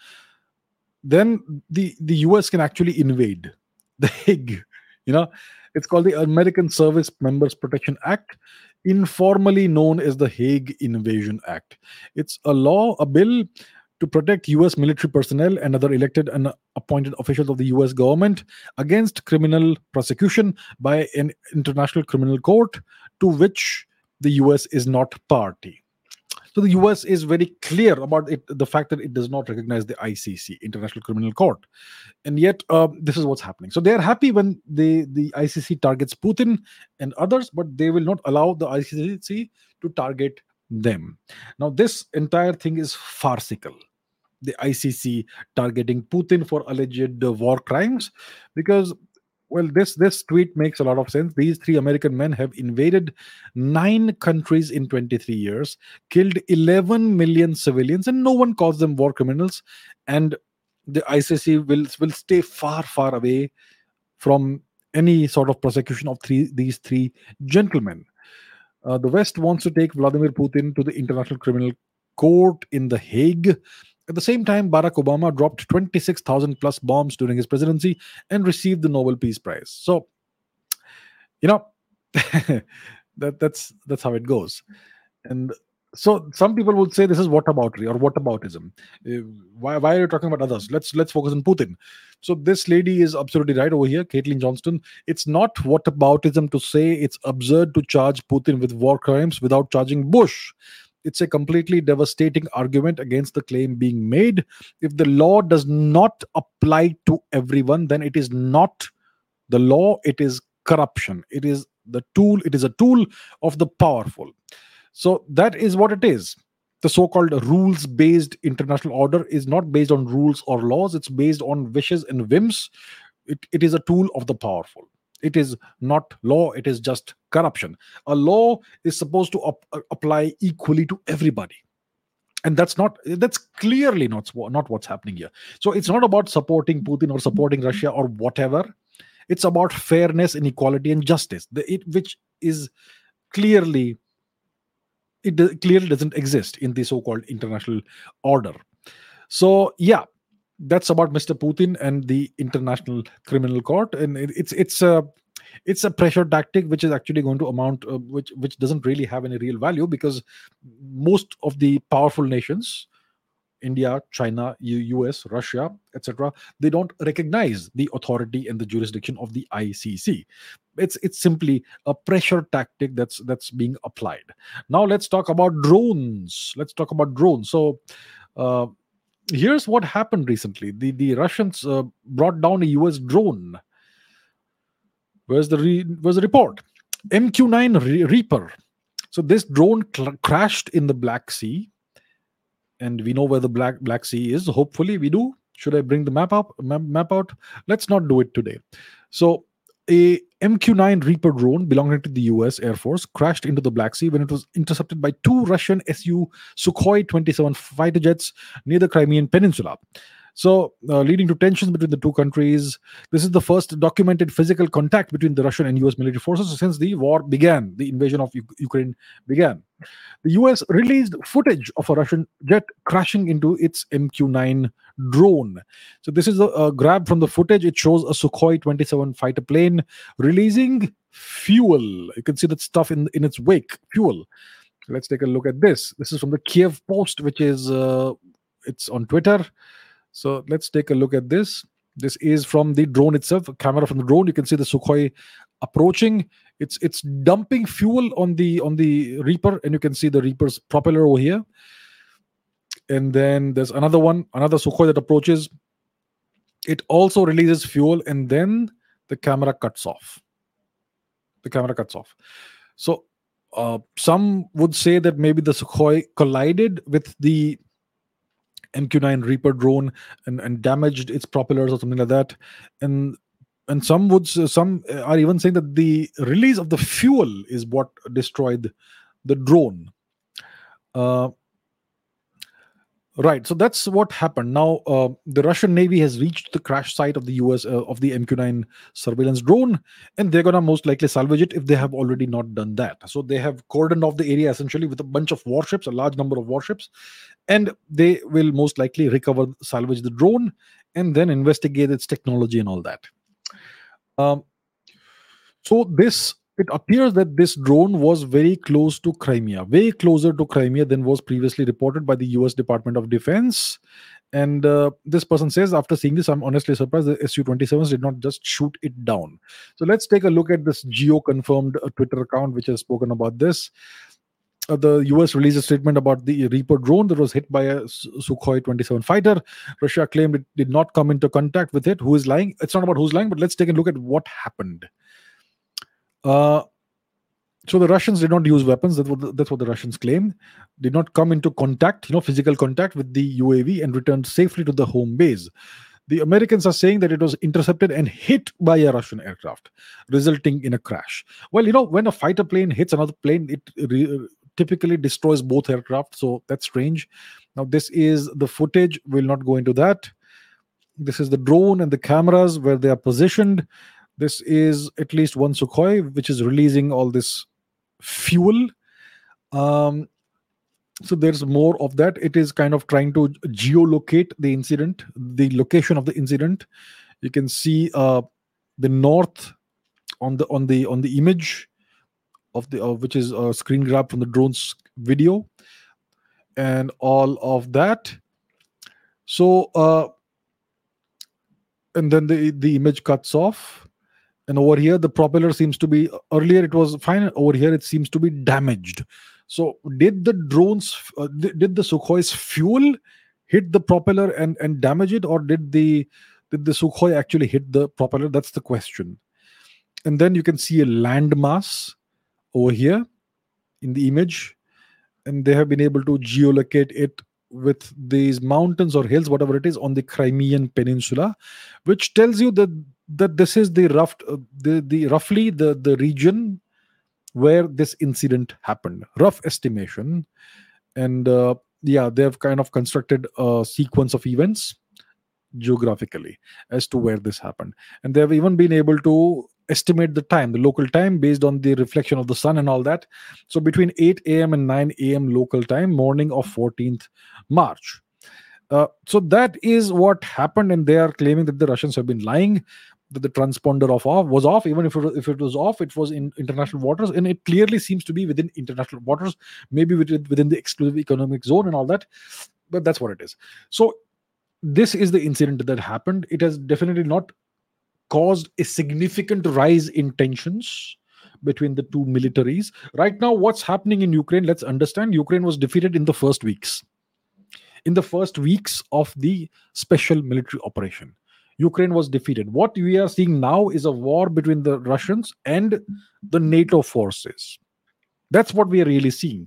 then the, the U S can actually invade the Hague. You know, it's called the American Service Members Protection Act, informally known as the Hague Invasion Act. It's a law, a bill to protect U S military personnel and other elected and appointed officials of the U S government against criminal prosecution by an international criminal court to which the U S is not party. So the U S is very clear about it, the fact that it does not recognize the I C C, International Criminal Court. And yet, uh, this is what's happening. So they are happy when they, the I C C targets Putin and others, but they will not allow the I C C to target them. Now, this entire thing is farcical. The I C C targeting Putin for alleged uh, war crimes, because well, this this tweet makes a lot of sense. These three American men have invaded nine countries in twenty-three years, killed eleven million civilians, and no one calls them war criminals. And the I C C will will stay far, far away from any sort of prosecution of three these three gentlemen. Uh, the West wants to take Vladimir Putin to the International Criminal Court in The Hague. At the same time, Barack Obama dropped twenty-six thousand plus bombs during his presidency and received the Nobel Peace Prize. So, you know, that that's that's how it goes. And so some people would say this is whataboutery or whataboutism. Uh, Why, why are you talking about others? Let's let's focus on Putin. So this lady is absolutely right over here, Caitlin Johnston. It's not whataboutism to say it's absurd to charge Putin with war crimes without charging Bush. It's a completely devastating argument against the claim being made. If the law does not apply to everyone, then it is not the law, it is corruption. It is the tool, it is a tool of the powerful. So that is what it is. The so-called rules-based international order is not based on rules or laws, it's based on wishes and whims. It, it is a tool of the powerful. It is not law, it is just corruption. A law is supposed to up, uh, apply equally to everybody. And that's not that's clearly not, not what's happening here. So it's not about supporting Putin or supporting Russia or whatever. It's about fairness, inequality, and justice, the, it, which is clearly, it do- clearly doesn't exist in the so-called international order. So yeah, that's about Mister Putin and the International Criminal Court, and it, it's it's a it's a pressure tactic which is actually going to amount, uh, which which doesn't really have any real value, because most of the powerful nations, India, China, U- US, Russia, et cetera, they don't recognize the authority and the jurisdiction of the I C C. It's it's simply a pressure tactic that's that's being applied. Now let's talk about drones. Let's talk about drones. So. Uh, Here's what happened recently. The, the Russians uh, brought down a U S drone. Where's the, re- where's the report? M Q nine Re- Reaper. So this drone cl- crashed in the Black Sea. And we know where the Black, Black Sea is. Hopefully we do. Should I bring the map up? Map, map out? Let's not do it today. So a M Q nine Reaper drone belonging to the U S Air Force crashed into the Black Sea when it was intercepted by two Russian S U Sukhoi twenty-seven fighter jets near the Crimean Peninsula. So, uh, leading to tensions between the two countries. This is the first documented physical contact between the Russian and U S military forces since the war began, the invasion of U- Ukraine began. The U S released footage of a Russian jet crashing into its M Q nine drone. So this is a, a grab from the footage. It shows a Sukhoi twenty-seven fighter plane releasing fuel. You can see that stuff in, in its wake, fuel. Let's take a look at this. This is from the Kiev Post, which is uh, it's on Twitter. So let's take a look at this. This is from the drone itself, a camera from the drone. You can see the Sukhoi approaching. It's it's dumping fuel on the on the Reaper, and you can see the Reaper's propeller over here. And then there's another one, another Sukhoi that approaches. It also releases fuel, and then the camera cuts off. The camera cuts off. So uh, some would say that maybe the Sukhoi collided with the M Q nine Reaper drone and, and damaged its propellers or something like that. And and some would s- some uh, are even saying that the release of the fuel is what destroyed the drone. Uh, Right. So that's what happened. Now, uh, the Russian Navy has reached the crash site of the U S uh, of the M Q nine surveillance drone, and they're gonna most likely salvage it if they have already not done that. So they have cordoned off the area essentially with a bunch of warships, a large number of warships, and they will most likely recover, salvage the drone, and then investigate its technology and all that. Um, so this it appears that this drone was very close to Crimea, way closer to Crimea than was previously reported by the U S Department of Defense. And uh, this person says, after seeing this, I'm honestly surprised the S U twenty-sevens did not just shoot it down. So let's take a look at this geo confirmed uh, Twitter account which has spoken about this. Uh, the U S released a statement about the Reaper drone that was hit by a Su- Sukhoi twenty-seven fighter. Russia claimed it did not come into contact with it. Who is lying? It's not about who's lying, but let's take a look at what happened. Uh, so the Russians did not use weapons. That's what the, that's what the Russians claim. Did not come into contact, you know, physical contact with the U A V and returned safely to the home base. The Americans are saying that it was intercepted and hit by a Russian aircraft, resulting in a crash. Well, you know, when a fighter plane hits another plane, it re- typically destroys both aircraft. So that's strange. Now, this is the footage. We'll not go into that. This is the drone and the cameras where they are positioned. This is at least one Sukhoi, which is releasing all this fuel. Um, so there's more of that. It is kind of trying to geolocate the incident, the location of the incident. You can see uh, the north on the on the on the image of the uh, which is a screen grab from the drone's video and all of that. So uh, and then the the image cuts off, and over here the propeller seems to be, earlier it was fine, over here it seems to be damaged. So did the drones uh, did did the Sukhoi's fuel hit the propeller and and damage it, or did the did the Sukhoi actually hit the propeller? That's the question. And then you can see a landmass over here in the image, and they have been able to geolocate it with these mountains or hills, whatever it is, on the Crimean Peninsula, which tells you that that this is the rough, uh, the the roughly the the region where this incident happened. Rough estimation, and uh, yeah, they have kind of constructed a sequence of events geographically as to where this happened, and they have even been able to estimate the time, the local time, based on the reflection of the sun and all that. So between eight a.m and nine a.m local time, morning of fourteenth March. Uh, so that is what happened, and they are claiming that the Russians have been lying, that the transponder of off was off. Even if it, if it was off, it was in international waters, and it clearly seems to be within international waters, maybe within, within the exclusive economic zone and all that. But that's what it is. So this is the incident that happened. It has definitely not caused a significant rise in tensions between the two militaries. Right now, what's happening in Ukraine, let's understand. Ukraine was defeated in the first weeks. In the first weeks of the special military operation, Ukraine was defeated. What we are seeing now is a war between the Russians and the NATO forces. That's what we are really seeing.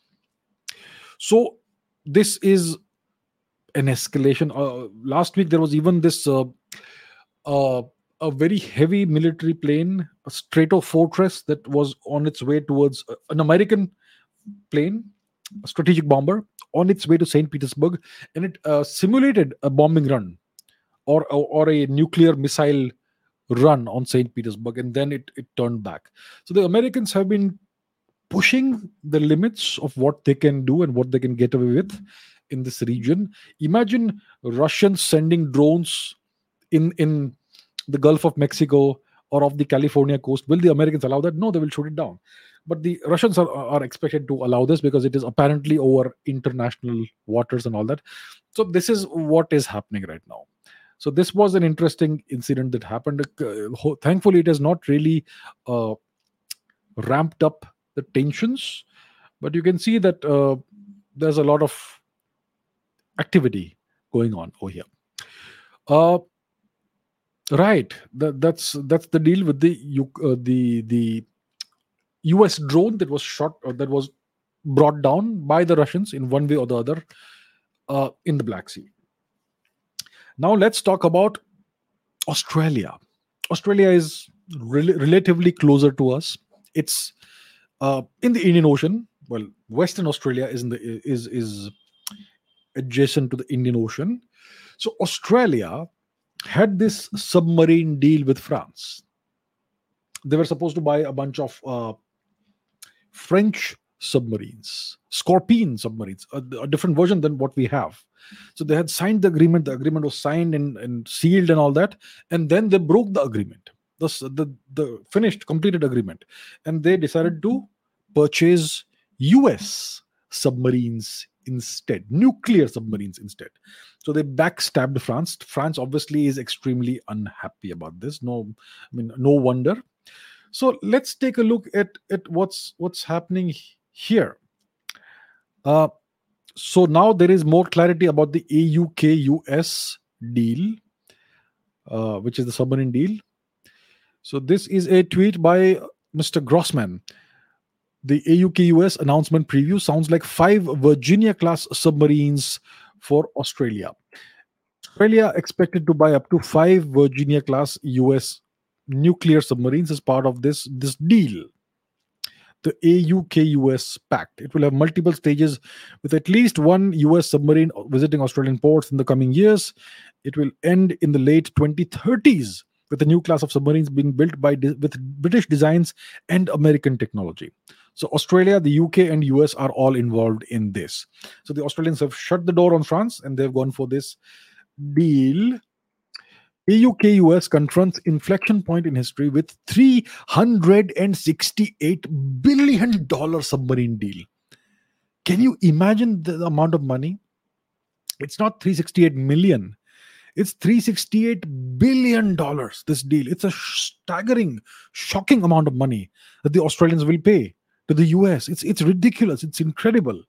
So, this is an escalation. Uh, last week, there was even this uh, uh, a very heavy military plane, a Stratofortress, that was on its way towards uh, an American plane, a strategic bomber, on its way to Saint Petersburg, and it uh, simulated a bombing run, or, or or a nuclear missile run on Saint Petersburg, and then it, it turned back. So the Americans have been pushing the limits of what they can do and what they can get away with in this region. Imagine Russians sending drones in in the Gulf of Mexico or off the California coast. Will the Americans allow that? No, they will shoot it down. But the Russians are, are expected to allow this because it is apparently over international waters and all that. So this is what is happening right now. So this was an interesting incident that happened. Uh, ho- thankfully, it has not really uh, ramped up the tensions, but you can see that uh, there's a lot of activity going on over here. Uh, right. That, that's that's the deal with the Uk- uh, the the U S drone that was shot or that was brought down by the Russians in one way or the other uh, in the Black Sea. Now let's talk about Australia. Australia is rel- relatively closer to us. It's uh, in the Indian Ocean. Well, Western Australia is in the is is adjacent to the Indian Ocean. So Australia had this submarine deal with France. They were supposed to buy a bunch of uh, French submarines, Scorpion submarines, a, a different version than what we have. So they had signed the agreement. The agreement was signed and, and sealed and all that, and then they broke the agreement, the, s- the the finished, completed agreement, and they decided to purchase U S submarines instead, nuclear submarines instead. So they backstabbed France. France obviously is extremely unhappy about this. No, I mean, no wonder. So let's take a look at at what's what's happening here. Uh, so now there is more clarity about the A U K U S deal, uh, which is the submarine deal. So this is a tweet by Mister Grossman. The A U K U S announcement preview sounds like five Virginia class submarines for Australia. Australia expected to buy up to five Virginia class U S nuclear submarines as part of this this deal, the A U K U S pact. It will have multiple stages with at least one U S submarine visiting Australian ports in the coming years. It will end in the late twenty thirties with a new class of submarines being built by with British designs and American technology. So Australia, the U K, and U S are all involved in this. So the Australians have shut the door on France and they've gone for this deal. A U K U S confronts inflection point in history with three hundred sixty-eight billion dollars submarine deal. Can you imagine the amount of money? It's not three hundred sixty-eight million. It's three hundred sixty-eight billion dollars, this deal. It's a staggering, shocking amount of money that the Australians will pay to the U S. It's, it's ridiculous. It's incredible.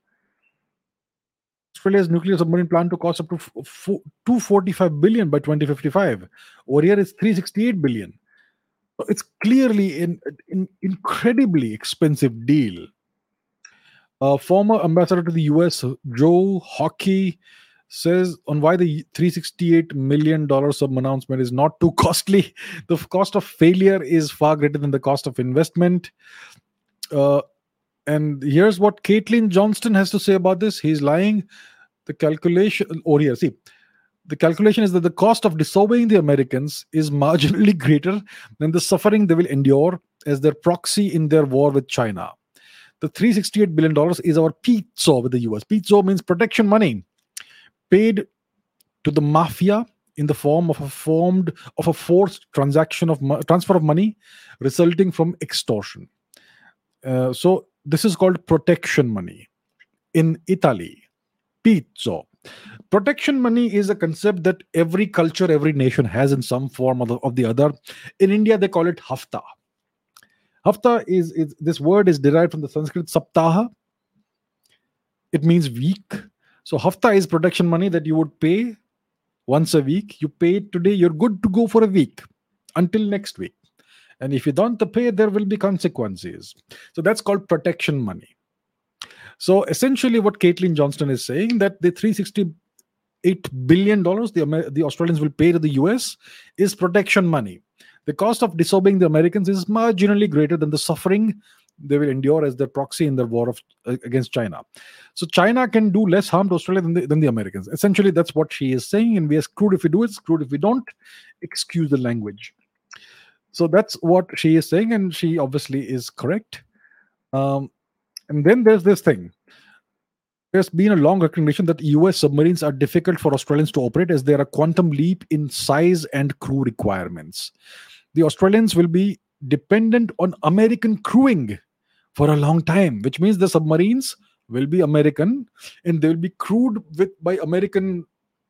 Australia's nuclear submarine plan to cost up to f- f- two hundred forty-five billion by twenty fifty-five. Over here is three hundred sixty-eight billion. So it's clearly an, an incredibly expensive deal. Uh, former ambassador to the U S, Joe Hockey, says on why the three hundred sixty-eight million dollars sub announcement is not too costly. The f- cost of failure is far greater than the cost of investment. Uh, and here's what Caitlin Johnston has to say about this. He's lying. The calculation, or here, see, the calculation is that the cost of disobeying the Americans is marginally greater than the suffering they will endure as their proxy in their war with China. The three hundred sixty-eight billion dollars is our pizzo with the U S. Pizzo means protection money paid to the mafia in the form of a formed of a forced transaction of mo- transfer of money resulting from extortion. Uh, so this is called protection money in Italy. Pizzo. Protection money is a concept that every culture, every nation has in some form or the, of the other. In India, they call it hafta. Hafta is, is this word is derived from the Sanskrit saptaha. It means week. So hafta is protection money that you would pay once a week. You pay it today, you're good to go for a week until next week. And if you don't pay, there will be consequences. So that's called protection money. So essentially, what Caitlin Johnston is saying that the three hundred sixty-eight billion dollars the Amer- the Australians will pay to the U S is protection money. The cost of disobeying the Americans is marginally greater than the suffering they will endure as their proxy in their war of, uh, against China. So China can do less harm to Australia than the, than the Americans. Essentially, that's what she is saying, and we are screwed if we do it, screwed if we don't. Excuse the language. So that's what she is saying, and she obviously is correct. Um, and then there's this thing. There's been a long recognition that U S submarines are difficult for Australians to operate as they are a quantum leap in size and crew requirements. The Australians will be dependent on American crewing for a long time, which means the submarines will be American and they will be crewed with by American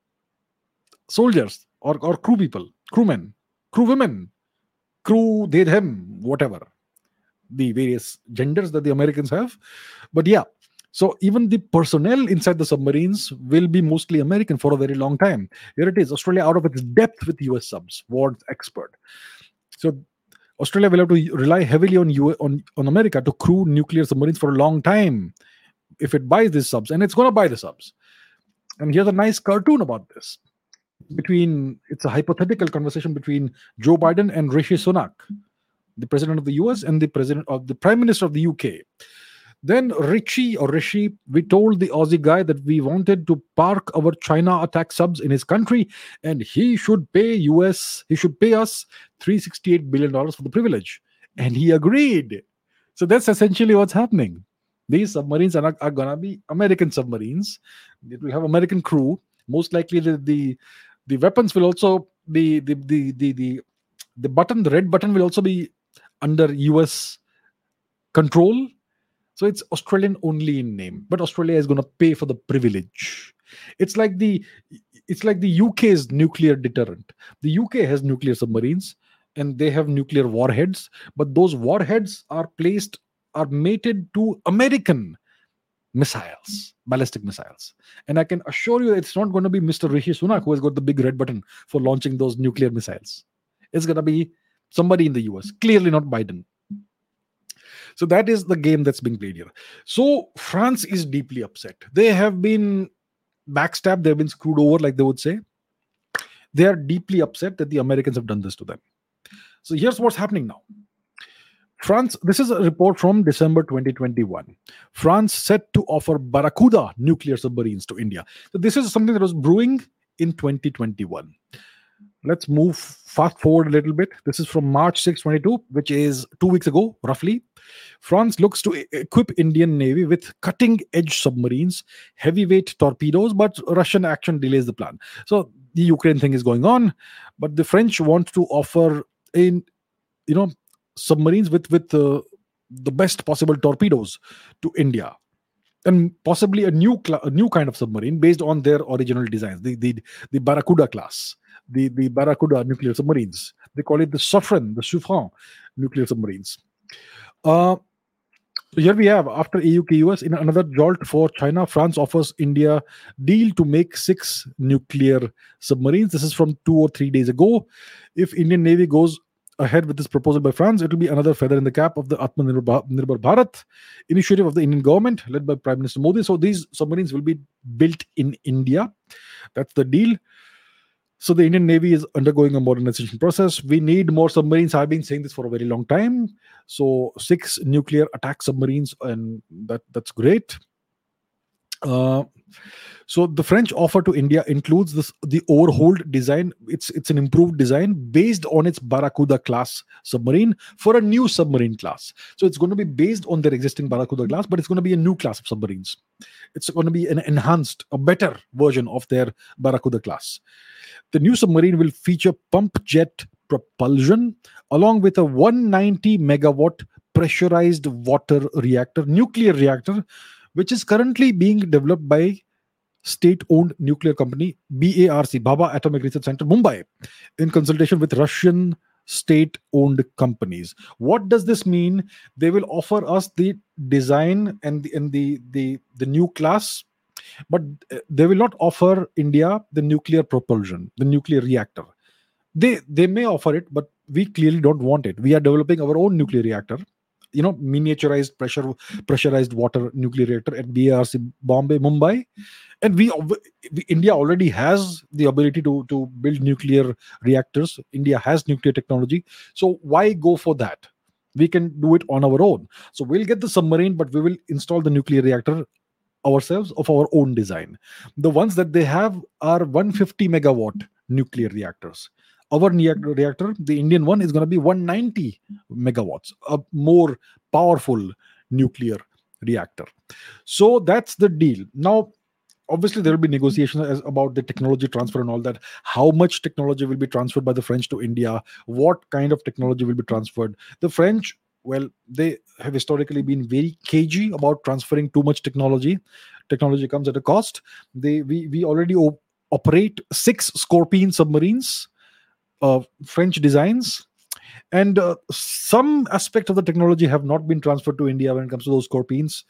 soldiers or, or crew people, crewmen, crew women, crew they them, whatever the various genders that the Americans have. But yeah, so even the personnel inside the submarines will be mostly American for a very long time. Here it is, Australia out of its depth with U S subs, Ward's expert. So Australia will have to rely heavily on U- on on America to crew nuclear submarines for a long time if it buys these subs, and it's going to buy the subs. And here's a nice cartoon about this. Between it's a hypothetical conversation between Joe Biden and Rishi Sunak, the president of the U S and the president of the prime minister of the U K. Then Richie or Rishi, we told the Aussie guy that we wanted to park our China attack subs in his country, and he should pay U S, he should pay us three hundred sixty-eight billion dollars for the privilege. And he agreed. So that's essentially what's happening. These submarines are, are gonna be American submarines. It will have American crew. Most likely the the, the weapons will also be the the the the the button, the red button will also be under U S control. So it's Australian only in name, but Australia is going to pay for the privilege. It's like the it's like the U K's nuclear deterrent. The U K has nuclear submarines and they have nuclear warheads, but those warheads are placed are mated to American missiles, ballistic missiles. And I can assure you it's not going to be Mister Rishi Sunak who has got the big red button for launching those nuclear missiles. It's going to be somebody in the U S, clearly not Biden. So that is the game that's being played here. So France is deeply upset. They have been backstabbed. They've been screwed over, like they would say. They are deeply upset that the Americans have done this to them. So here's what's happening now. France, this is a report from December twenty twenty-one. France set to offer Barracuda nuclear submarines to India. So this is something that was brewing in twenty twenty-one. Let's move fast forward a little bit. This is from March sixth, twenty-two, which is two weeks ago, roughly. France looks to equip Indian Navy with cutting-edge submarines, heavyweight torpedoes, but Russian action delays the plan. So the Ukraine thing is going on, but the French want to offer in, you know, submarines with with uh, the best possible torpedoes to India, and possibly a new cl- a new kind of submarine based on their original designs, the the, the Barracuda class. The, the Barracuda nuclear submarines. They call it the Suffren, the Suffren nuclear submarines. Uh, so here we have, after A U K U S, in another jolt for China, France offers India deal to make six nuclear submarines. This is from two or three days ago. If Indian Navy goes ahead with this proposal by France, it will be another feather in the cap of the Atmanirbhar Bharat initiative of the Indian government, led by Prime Minister Modi. So these submarines will be built in India. That's the deal. So the Indian Navy is undergoing a modernization process. We need more submarines. I've been saying this for a very long time. So six nuclear attack submarines, and that that's great. Uh, so the French offer to India includes this the overhauled design. It's it's an improved design based on its Barracuda class submarine for a new submarine class. So it's going to be based on their existing Barracuda class, but it's going to be a new class of submarines. It's going to be an enhanced, a better version of their Barracuda class. The new submarine will feature pump jet propulsion along with a one hundred ninety megawatt pressurized water reactor, nuclear reactor, which is currently being developed by state-owned nuclear company B A R C, Bhabha Atomic Research Center, Mumbai, in consultation with Russian state-owned companies. What does this mean? They will offer us the design and the and the the, the new class, but they will not offer India the nuclear propulsion, the nuclear reactor. They they may offer it, but we clearly don't want it. We are developing our own nuclear reactor, you know, miniaturized pressure pressurized water nuclear reactor at B A R C Bombay, Mumbai, and we, we India already has the ability to to build nuclear reactors. India has nuclear technology, so why go for that? We can do it on our own. So we'll get the submarine, but we will install the nuclear reactor ourselves of our own design. The ones that they have are one hundred fifty megawatt nuclear reactors. Our reactor, the Indian one, is going to be one hundred ninety megawatts, a more powerful nuclear reactor. So that's the deal. Now, obviously, there will be negotiations about the technology transfer and all that. How much technology will be transferred by the French to India? What kind of technology will be transferred? The French, well, they have historically been very cagey about transferring too much technology. Technology comes at a cost. They we we already op- operate six Scorpion submarines, uh, French designs, and uh, some aspect of the technology have not been transferred to India when it comes to those Scorpions.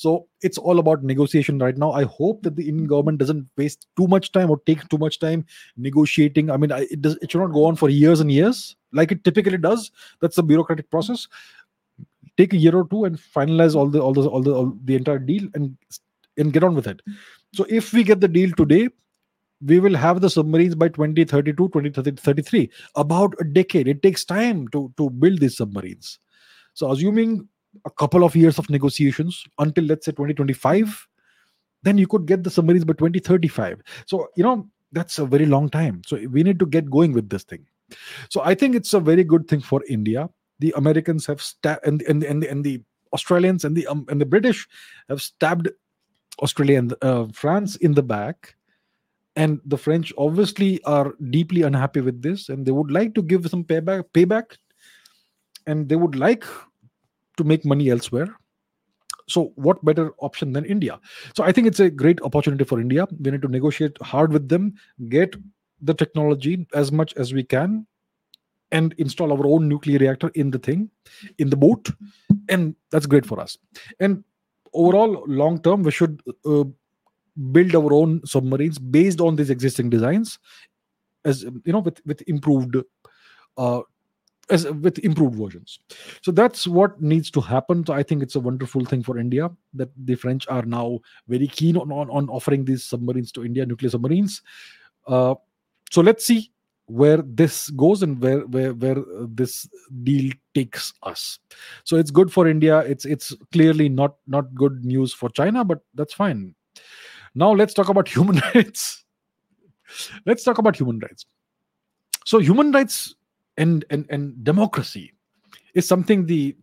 So it's all about negotiation right now. I hope that the Indian government doesn't waste too much time or take too much time negotiating. I mean, I, it does. It should not go on for years and years like it typically does. That's a bureaucratic process. Take a year or two and finalize all the all the all the all the entire deal and and get on with it. So if we get the deal today, we will have the submarines by twenty thirty-two, twenty thirty-three, about a decade. It takes time to to build these submarines. So assuming a couple of years of negotiations until, let's say, twenty twenty-five, then you could get the submarines by twenty thirty-five. So you know that's a very long time. So we need to get going with this thing. So I think it's a very good thing for India. The Americans have stabbed, and, and, and, the, and the Australians and the um, and the British have stabbed Australia and uh, France in the back. And the French obviously are deeply unhappy with this, and they would like to give some payback, payback, and they would like to make money elsewhere. So what better option than India? So I think it's a great opportunity for India. We need to negotiate hard with them, get the technology as much as we can, and install our own nuclear reactor in the thing, in the boat, and that's great for us. And overall, long term, we should uh, build our own submarines based on these existing designs, as you know, with with improved, uh, as with improved versions. So that's what needs to happen. So I think it's a wonderful thing for India that the French are now very keen on on, on offering these submarines to India, nuclear submarines. Uh, so let's see where this goes and where where where uh, this deal takes us. So it's good for India. It's it's clearly not not good news for China, but that's fine. Now let's talk about human rights. Let's talk about human rights. So human rights and and, and democracy is something the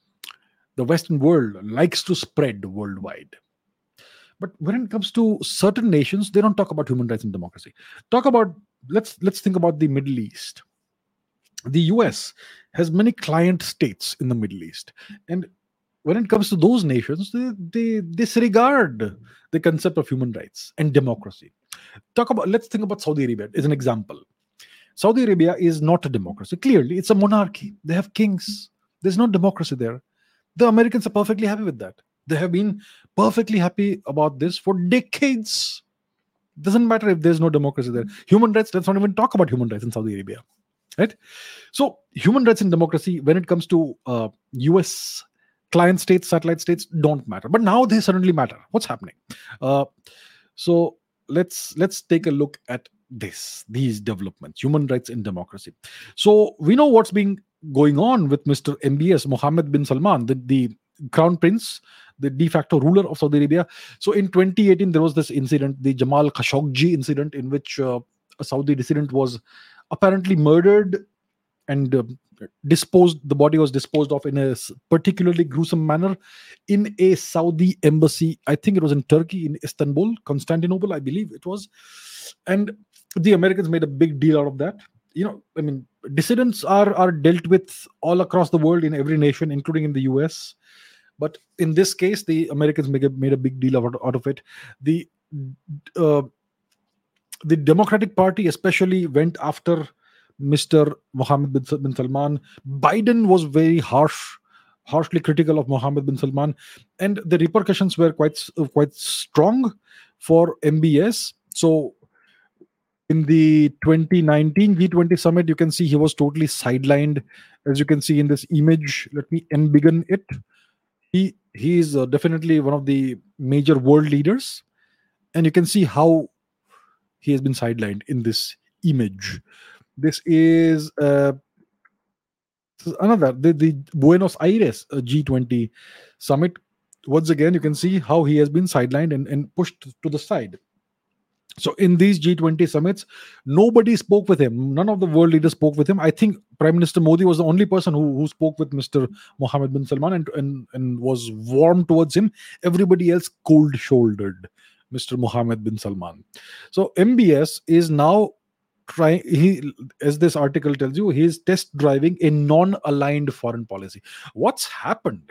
the Western world likes to spread worldwide. But when it comes to certain nations, they don't talk about human rights and democracy. Talk about let's let's think about the Middle East. The U S has many client states in the Middle East, and when it comes to those nations, they, they disregard the concept of human rights and democracy. Talk about let's think about Saudi Arabia as an example. Saudi Arabia is not a democracy. Clearly, it's a monarchy. They have kings. There's no democracy there. The Americans are perfectly happy with that. They have been perfectly happy about this for decades. Doesn't matter if there's no democracy there. Human rights, let's not even talk about human rights in Saudi Arabia. Right? So, human rights and democracy, when it comes to uh, U S client states, satellite states, don't matter. But now they suddenly matter. What's happening? Uh, so let's let's take a look at this, these developments, human rights and democracy. So we know what's been going on with Mister M B S, Mohammed bin Salman, the, the crown prince, the de facto ruler of Saudi Arabia. So in twenty eighteen, there was this incident, the Jamal Khashoggi incident, in which uh, a Saudi dissident was apparently murdered and uh, disposed, the body was disposed of in a particularly gruesome manner in a Saudi embassy. I think it was in Turkey, in Istanbul, Constantinople, I believe it was. And the Americans made a big deal out of that. You know, I mean, dissidents are are dealt with all across the world in every nation, including in the U S. But in this case, the Americans made a, made a big deal out, out of it. The uh, the Democratic Party especially went after Mister Mohammed bin, bin Salman. Biden was very harsh, harshly critical of Mohammed bin Salman, and the repercussions were quite quite strong for M B S. So in the twenty nineteen G twenty summit, you can see he was totally sidelined, as you can see in this image. Let me embiggen it. He he is uh, definitely one of the major world leaders, and you can see how he has been sidelined in this image. This is uh, this is another the, the Buenos Aires uh, G twenty summit. Once again, you can see how he has been sidelined and, and pushed to the side. So in these G twenty summits, nobody spoke with him. None of the world leaders spoke with him. I think Prime Minister Modi was the only person who, who spoke with Mister Mohammed bin Salman and, and, and was warm towards him. Everybody else cold-shouldered Mister Mohammed bin Salman. So M B S is now trying, he, as this article tells you, he is test driving a non-aligned foreign policy. What's happened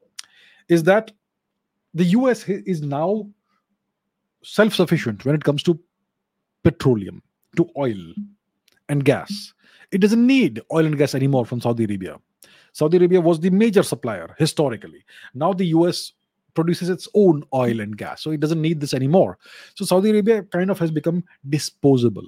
is that the U S is now self-sufficient when it comes to petroleum, to oil and gas. It doesn't need oil and gas anymore from Saudi Arabia. Saudi Arabia was the major supplier historically. Now the U S produces its own oil and gas, so it doesn't need this anymore. So Saudi Arabia kind of has become disposable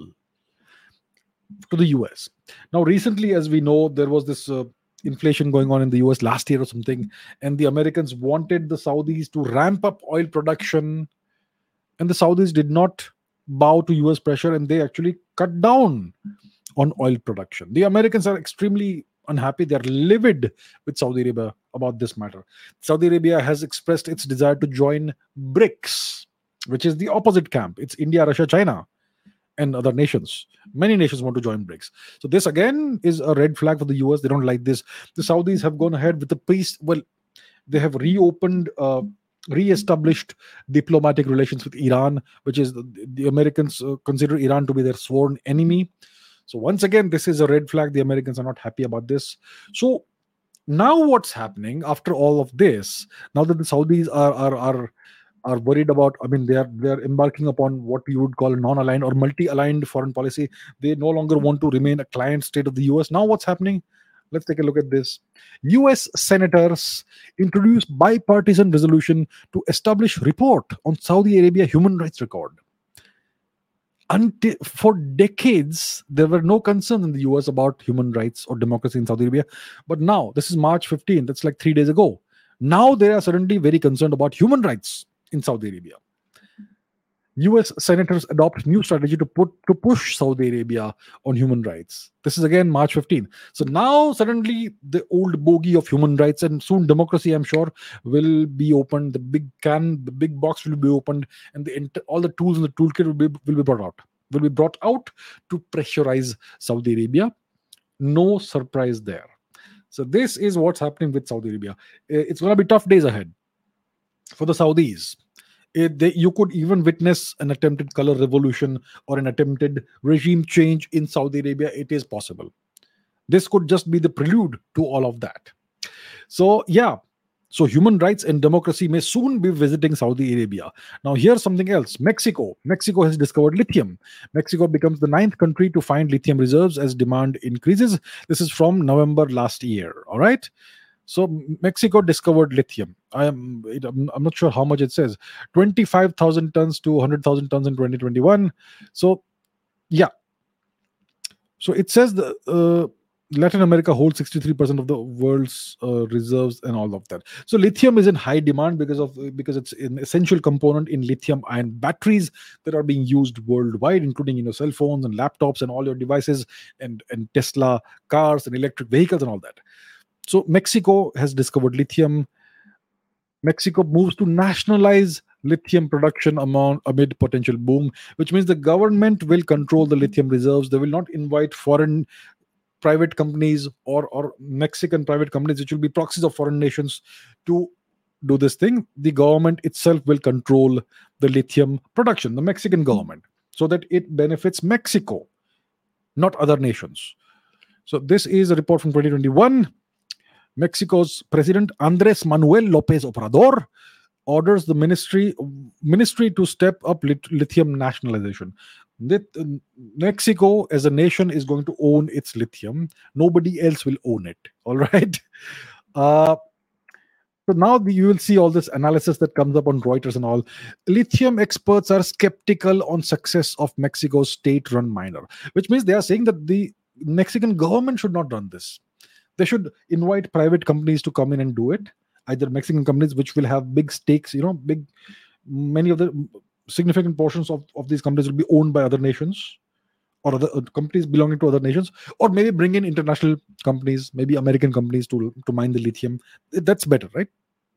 to the U S. Now, recently, as we know, there was this uh, inflation going on in the U S last year or something, and the Americans wanted the Saudis to ramp up oil production, and the Saudis did not bow to U S pressure, and they actually cut down on oil production. The Americans are extremely unhappy. They are livid with Saudi Arabia about this matter. Saudi Arabia has expressed its desire to join BRICS, which is the opposite camp. It's India, Russia, China, and other nations. Many nations want to join BRICS. So this again is a red flag for the U S. They don't like this. The Saudis have gone ahead with the peace. Well, they have reopened, uh, re-established diplomatic relations with Iran, which is the, the Americans uh, consider Iran to be their sworn enemy. So once again, this is a red flag. The Americans are not happy about this. So now what's happening after all of this? Now that the Saudis are are are are worried about, I mean, they are they are embarking upon what you would call a non-aligned or multi-aligned foreign policy. They no longer want to remain a client state of the U S. Now what's happening? Let's take a look at this. U S senators introduced bipartisan resolution to establish report on Saudi Arabia human rights record. Until for decades, there were no concerns in the U S about human rights or democracy in Saudi Arabia. But now, this is March fifteenth, that's like three days ago. Now they are suddenly very concerned about human rights in Saudi Arabia. U S senators adopt new strategy to put to push Saudi Arabia on human rights. This is again March fifteenth. So now suddenly the old bogey of human rights and soon democracy, I'm sure, will be opened. The big can, the big box will be opened, and the all the tools in the toolkit will be will be brought out. Will be brought out to pressurize Saudi Arabia. No surprise there. So this is what's happening with Saudi Arabia. It's going to be tough days ahead for the Saudis. It, they, you could even witness an attempted color revolution or an attempted regime change in Saudi Arabia. It is possible. This could just be the prelude to all of that. So, yeah. So, human rights and democracy may soon be visiting Saudi Arabia. Now, here's something else. Mexico. Mexico has discovered lithium. Mexico becomes the ninth country to find lithium reserves as demand increases. This is from November last year. All right. So Mexico discovered lithium. I am I'm, I'm not sure how much it says. twenty-five thousand tons to one hundred thousand tons in twenty twenty-one. So yeah. So it says the uh, Latin America holds sixty-three percent of the world's uh, reserves and all of that. So lithium is in high demand because of because it's an essential component in lithium ion batteries that are being used worldwide, including, you know, cell phones and laptops and all your devices and and Tesla cars and electric vehicles and all that. So Mexico has discovered lithium. Mexico moves to nationalize lithium production among, amid potential boom, which means the government will control the lithium reserves. They will not invite foreign private companies or, or Mexican private companies, which will be proxies of foreign nations, to do this thing. The government itself will control the lithium production, the Mexican government, so that it benefits Mexico, not other nations. So this is a report from twenty twenty-one. Mexico's President Andres Manuel Lopez Obrador orders the ministry ministry to step up lit- lithium nationalization. Lit- Mexico as a nation is going to own its lithium. Nobody else will own it. All right. Uh, so now the, you will see all this analysis that comes up on Reuters and all. Lithium experts are skeptical on success of Mexico's state-run miner, which means they are saying that the Mexican government should not run this. They should invite private companies to come in and do it, either Mexican companies which will have big stakes, you know, big, many of the significant portions of, of these companies will be owned by other nations or other uh, companies belonging to other nations, or maybe bring in international companies, maybe American companies to, to mine the lithium. That's better, right?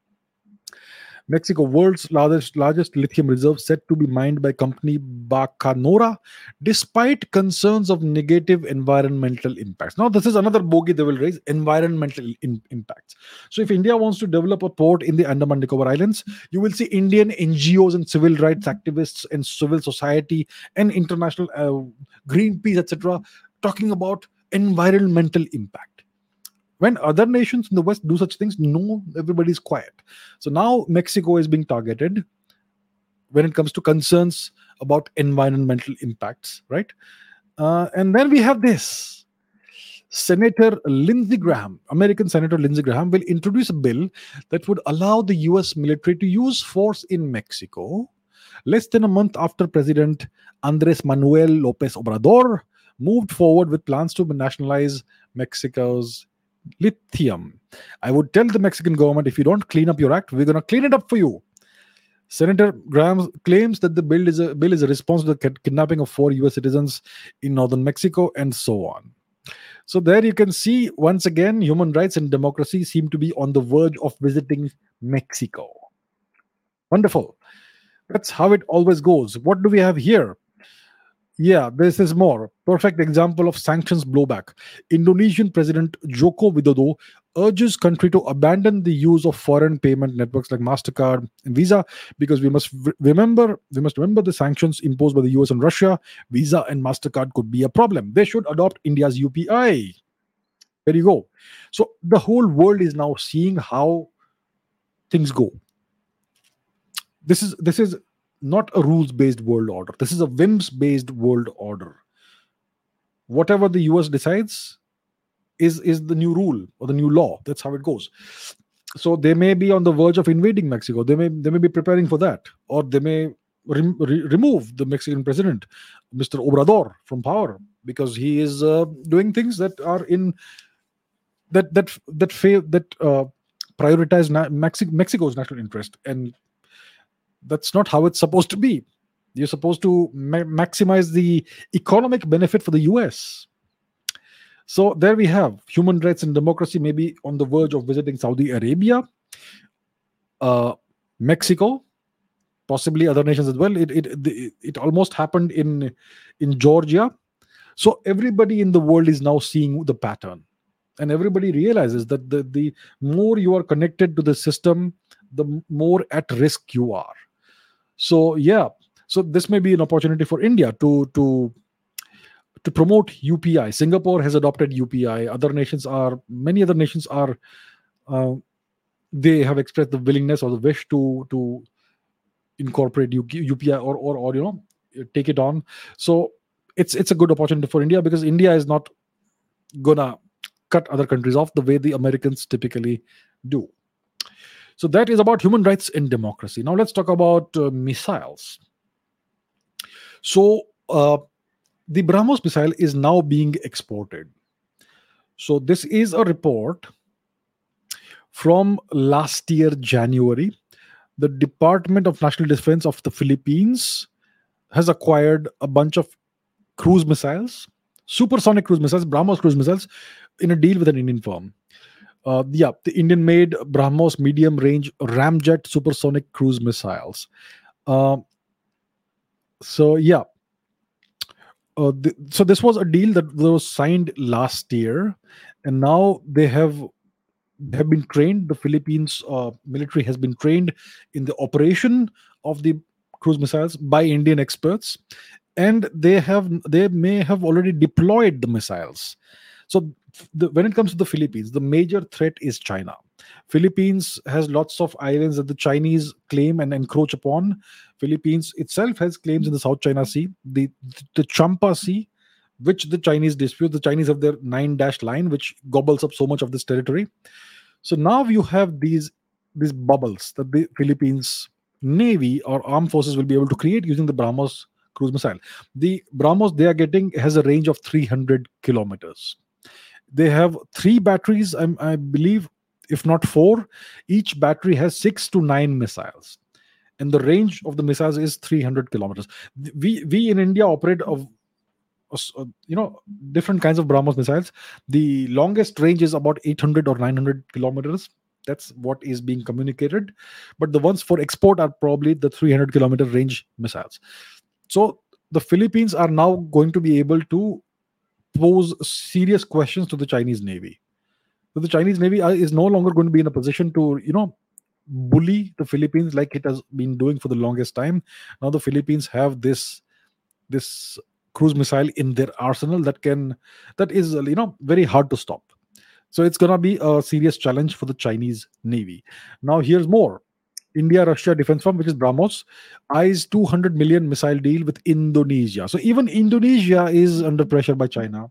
Mexico, world's largest largest lithium reserve, set to be mined by company Bacanora, despite concerns of negative environmental impacts. Now, this is another bogey they will raise: environmental in- impacts. So, if India wants to develop a port in the Andaman Nicobar Islands, you will see Indian N G Os and civil rights activists and civil society and international uh, Greenpeace, et cetera, talking about environmental impact. When other nations in the West do such things, no, everybody's quiet. So now Mexico is being targeted when it comes to concerns about environmental impacts, right? Uh, and then we have this. Senator Lindsey Graham, American Senator Lindsey Graham, will introduce a bill that would allow the U S military to use force in Mexico less than a month after President Andres Manuel Lopez Obrador moved forward with plans to nationalize Mexico's lithium. I would tell the Mexican government, if you don't clean up your act, we're going to clean it up for you. Senator Graham claims that the bill is a bill is a response to the kid- kidnapping of four U S citizens in northern Mexico, and so on. So there you can see once again, human rights and democracy seem to be on the verge of visiting Mexico. Wonderful. That's how it always goes. What do we have here? Yeah, this is more. Perfect example of sanctions blowback. Indonesian President Joko Widodo urges country to abandon the use of foreign payment networks like MasterCard and Visa, because we must v- remember we must remember the sanctions imposed by the U S on Russia. Visa and MasterCard could be a problem. They should adopt India's U P I. There you go. So the whole world is now seeing how things go. This is this is not a rules-based world order. This is a whims-based world order. Whatever the U S decides is is the new rule or the new law. That's how it goes. So they may be on the verge of invading Mexico. They may they may be preparing for that, or they may re- re- remove the Mexican president, Mister Obrador, from power because he is uh, doing things that are in that that that fail that uh, prioritize na- Mexi- Mexico's national interest, and that's not how it's supposed to be. You're supposed to ma- maximize the economic benefit for the U S. So there we have human rights and democracy maybe on the verge of visiting Saudi Arabia, uh, Mexico, possibly other nations as well. It it it, it almost happened in in Georgia. So everybody in the world is now seeing the pattern, and everybody realizes that the the more you are connected to the system, the more at risk you are. So yeah, so this may be an opportunity for India to to to promote U P I. Singapore has adopted U P I. Other nations are many other nations are uh, they have expressed the willingness or the wish to to incorporate U P I or or or you know take it on. So it's it's a good opportunity for India because India is not gonna cut other countries off the way the Americans typically do. So that is about human rights and democracy. Now let's talk about uh, missiles. So uh, the BrahMos missile is now being exported. So this is a report from last year, January. The Department of National Defense of the Philippines has acquired a bunch of cruise missiles, supersonic cruise missiles, BrahMos cruise missiles, in a deal with an Indian firm. Uh, yeah, the Indian-made BrahMos medium-range ramjet supersonic cruise missiles. Uh, so yeah, uh, th- so this was a deal that was signed last year, and now they have they have been trained. The Philippines uh, military has been trained in the operation of the cruise missiles by Indian experts, and they have they may have already deployed the missiles. So the, when it comes to the Philippines, the major threat is China. Philippines has lots of islands that the Chinese claim and encroach upon. Philippines itself has claims in the South China Sea, the the Champa Sea, which the Chinese dispute. The Chinese have their nine dash line, which gobbles up so much of this territory. So now you have these these bubbles that the Philippines Navy or armed forces will be able to create using the BrahMos cruise missile. The BrahMos they are getting has a range of three hundred kilometers. They have three batteries, I, I believe, if not four. Each battery has six to nine missiles, and the range of the missiles is three hundred kilometers. We we in India operate of uh, you know different kinds of BrahMos missiles. The longest range is about eight hundred or nine hundred kilometers. That's what is being communicated. But the ones for export are probably the three hundred kilometer range missiles. So the Philippines are now going to be able to pose serious questions to the Chinese Navy. So the Chinese Navy are- is no longer going to be in a position to, you know, bully the Philippines like it has been doing for the longest time. Now the Philippines have this this cruise missile in their arsenal that can that is you know very hard to stop. So it's going to be a serious challenge for the Chinese Navy. Now here's more. India Russia defense firm, which is BrahMos, eyes two hundred million missile deal with Indonesia. So even Indonesia is under pressure by China.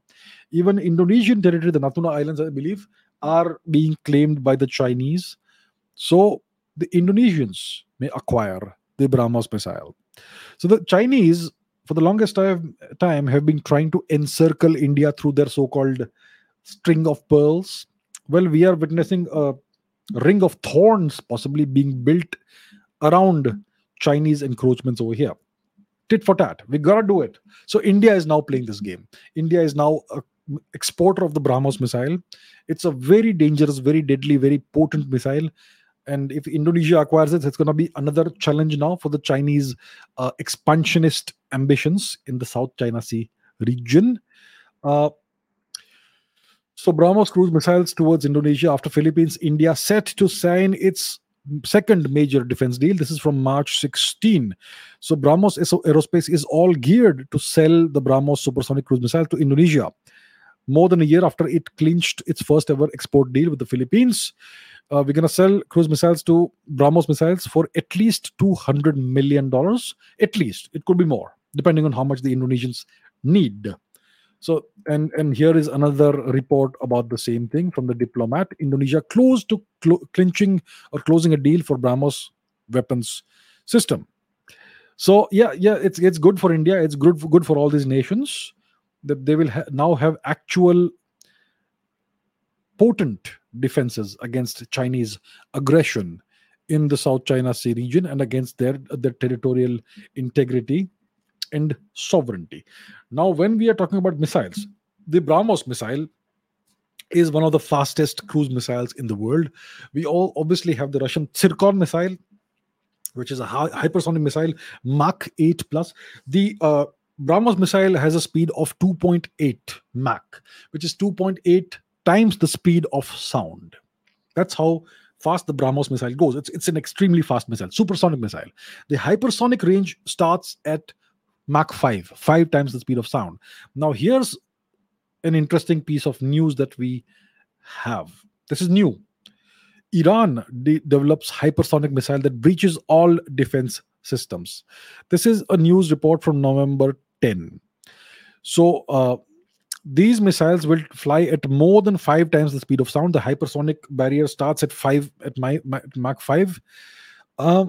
Even Indonesian territory, the Natuna Islands, I believe, are being claimed by the Chinese. So the Indonesians may acquire the BrahMos missile. So the Chinese, for the longest time, time have been trying to encircle India through their so-called string of pearls. Well, we are witnessing a ring of thorns possibly being built around Chinese encroachments over here. Tit for tat. We gotta do it. So India is now playing this game. India is now a exporter of the BrahMos missile. It's a very dangerous, very deadly, very potent missile. And if Indonesia acquires it, it's going to be another challenge now for the Chinese uh, expansionist ambitions in the South China Sea region. Uh, so BrahMos cruise missiles towards Indonesia after Philippines, India set to sign its second major defense deal. This is from March sixteenth. So BrahMos Aerospace is all geared to sell the BrahMos supersonic cruise missile to Indonesia, more than a year after it clinched its first ever export deal with the Philippines. Uh, we're going to sell cruise missiles to BrahMos missiles for at least two hundred million dollars. At least. It could be more, depending on how much the Indonesians need. So, and, and here is another report about the same thing from the Diplomat. Indonesia close to cl- clinching or closing a deal for BrahMos weapons system. So, yeah, yeah, it's it's good for India. It's good for, good for all these nations that they will ha- now have actual potent defenses against Chinese aggression in the South China Sea region and against their, their territorial integrity and sovereignty. Now, when we are talking about missiles, the BrahMos missile is one of the fastest cruise missiles in the world. We all obviously have the Russian Tsirkon missile, which is a hi- hypersonic missile, Mach eight plus. The uh, BrahMos missile has a speed of two point eight Mach, which is two point eight times the speed of sound. That's how fast the BrahMos missile goes. It's, it's an extremely fast missile, supersonic missile. The hypersonic range starts at Mach five, five times the speed of sound. Now, here's an interesting piece of news that we have. This is new. Iran de- develops hypersonic missile that breaches all defense systems. This is a news report from November tenth. So, uh, these missiles will fly at more than five times the speed of sound. The hypersonic barrier starts at five at my, my Mach five. Um,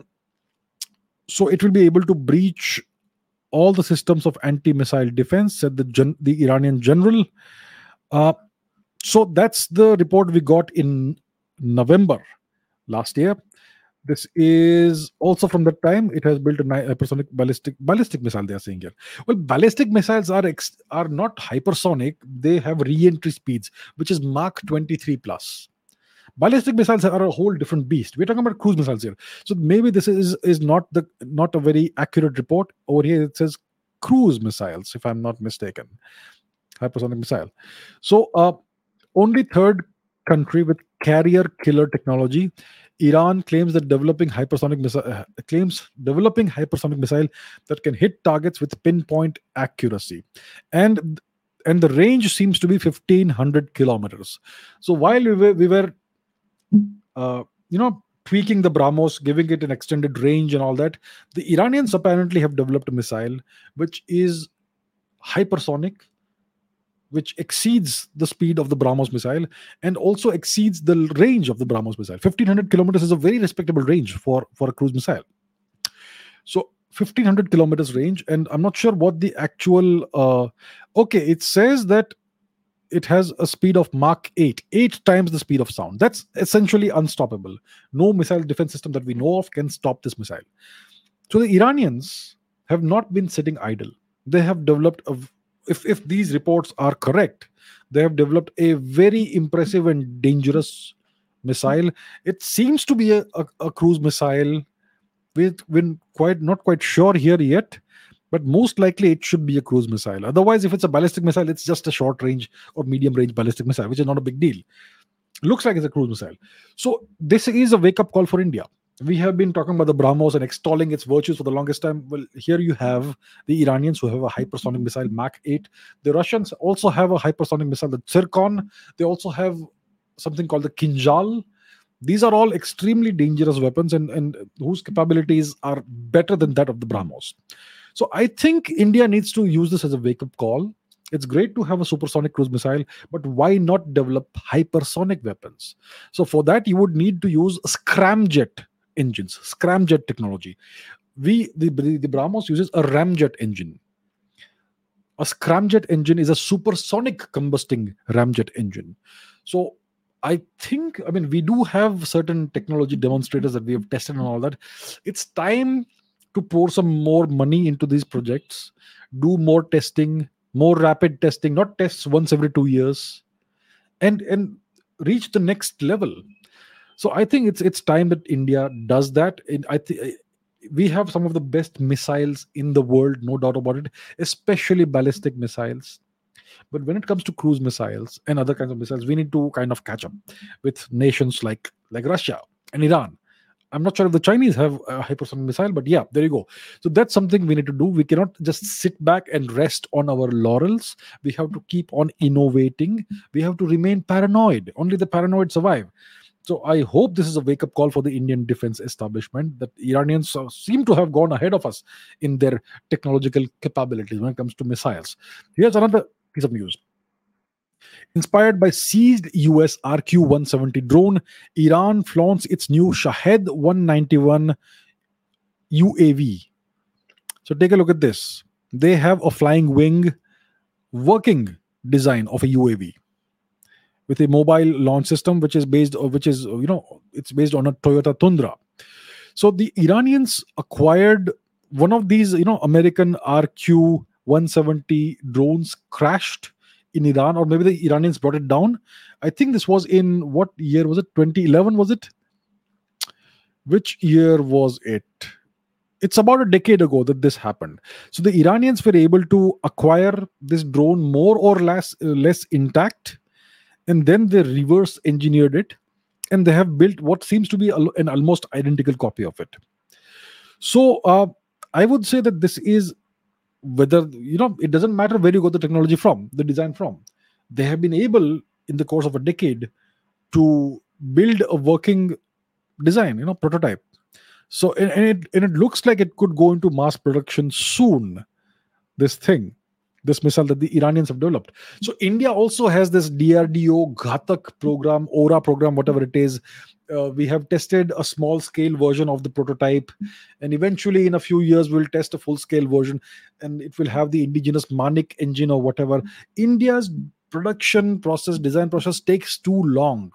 so it will be able to breach all the systems of anti-missile defense, said the gen- the Iranian general. Uh, so that's the report we got in November last year. This is also from that time. It has built a ni- hypersonic ballistic ballistic missile. They are saying here. Well, ballistic missiles are ex- are not hypersonic. They have re-entry speeds, which is Mach twenty-three plus. Ballistic missiles are a whole different beast. We're talking about cruise missiles here. So maybe this is is not the not a very accurate report. Over here it says cruise missiles, if I'm not mistaken. Hypersonic missile. So uh, only third country with carrier killer technology. Iran claims that developing hypersonic missile uh, claims developing hypersonic missile that can hit targets with pinpoint accuracy, and and the range seems to be fifteen hundred kilometers. So while we were, we were uh, you know, tweaking the BrahMos, giving it an extended range and all that, the Iranians apparently have developed a missile which is hypersonic, which exceeds the speed of the BrahMos missile and also exceeds the range of the BrahMos missile. fifteen hundred kilometers is a very respectable range for, for a cruise missile. So fifteen hundred kilometers range, and I'm not sure what the actual... Uh, okay, it says that it has a speed of Mach eight, eight times the speed of sound. That's essentially unstoppable. No missile defense system that we know of can stop this missile. So the Iranians have not been sitting idle. They have developed a... If, if these reports are correct, they have developed a very impressive and dangerous missile. It seems to be a, a, a cruise missile. We've been quite not quite sure here yet, but most likely it should be a cruise missile. Otherwise, if it's a ballistic missile, it's just a short range or medium range ballistic missile, which is not a big deal. Looks like it's a cruise missile. So this is a wake-up call for India. We have been talking about the BrahMos and extolling its virtues for the longest time. Well, here you have the Iranians who have a hypersonic missile, Mach eight. The Russians also have a hypersonic missile, the Tsirkon. They also have something called the Kinjal. These are all extremely dangerous weapons and, and whose capabilities are better than that of the BrahMos. So I think India needs to use this as a wake-up call. It's great to have a supersonic cruise missile, but why not develop hypersonic weapons? So for that, you would need to use scramjet engines, scramjet technology. We the, the BrahMos uses a ramjet engine. A scramjet engine is a supersonic combusting ramjet engine. So I think, I mean, we do have certain technology demonstrators that we have tested and all that. It's time to pour some more money into these projects, do more testing, more rapid testing, not tests once every two years, and and reach the next level. So I think it's it's time that India does that. And I think we have some of the best missiles in the world, no doubt about it, especially ballistic missiles. But when it comes to cruise missiles and other kinds of missiles, we need to kind of catch up with nations like like Russia and Iran. I'm not sure if the Chinese have a hypersonic missile, but yeah, there you go. So that's something we need to do. We cannot just sit back and rest on our laurels. We have to keep on innovating. We have to remain paranoid. Only the paranoid survive. So I hope this is a wake up call for the Indian defense establishment that Iranians uh, seem to have gone ahead of us in their technological capabilities when it comes to missiles. Here's another piece of news. Inspired by seized U S R Q one seventy drone, Iran flaunts its new Shahed one ninety-one U A V. So take a look at this. They have a flying wing working design of a U A V with a mobile launch system, which is based, which is you know, it's based on a Toyota Tundra. So the Iranians acquired one of these, you know, American R Q one seventy drones crashed in Iran, or maybe the Iranians brought it down. I think this was in what year was it? twenty eleven was it? Which year was it? It's about a decade ago that this happened. So the Iranians were able to acquire this drone more or less uh, less intact, and then they reverse engineered it, and they have built what seems to be al- an almost identical copy of it. So uh, I would say that this is, whether, you know, it doesn't matter where you got the technology from, the design from. They have been able in the course of a decade to build a working design, you know, prototype. So and, and it and it looks like it could go into mass production soon. This thing, this missile that the Iranians have developed. So India also has this D R D O Ghatak program, Aura program, whatever it is. Uh, we have tested a small scale version of the prototype, and eventually in a few years we'll test a full scale version, and it will have the indigenous Manik engine or whatever. India's production process, design process takes too long.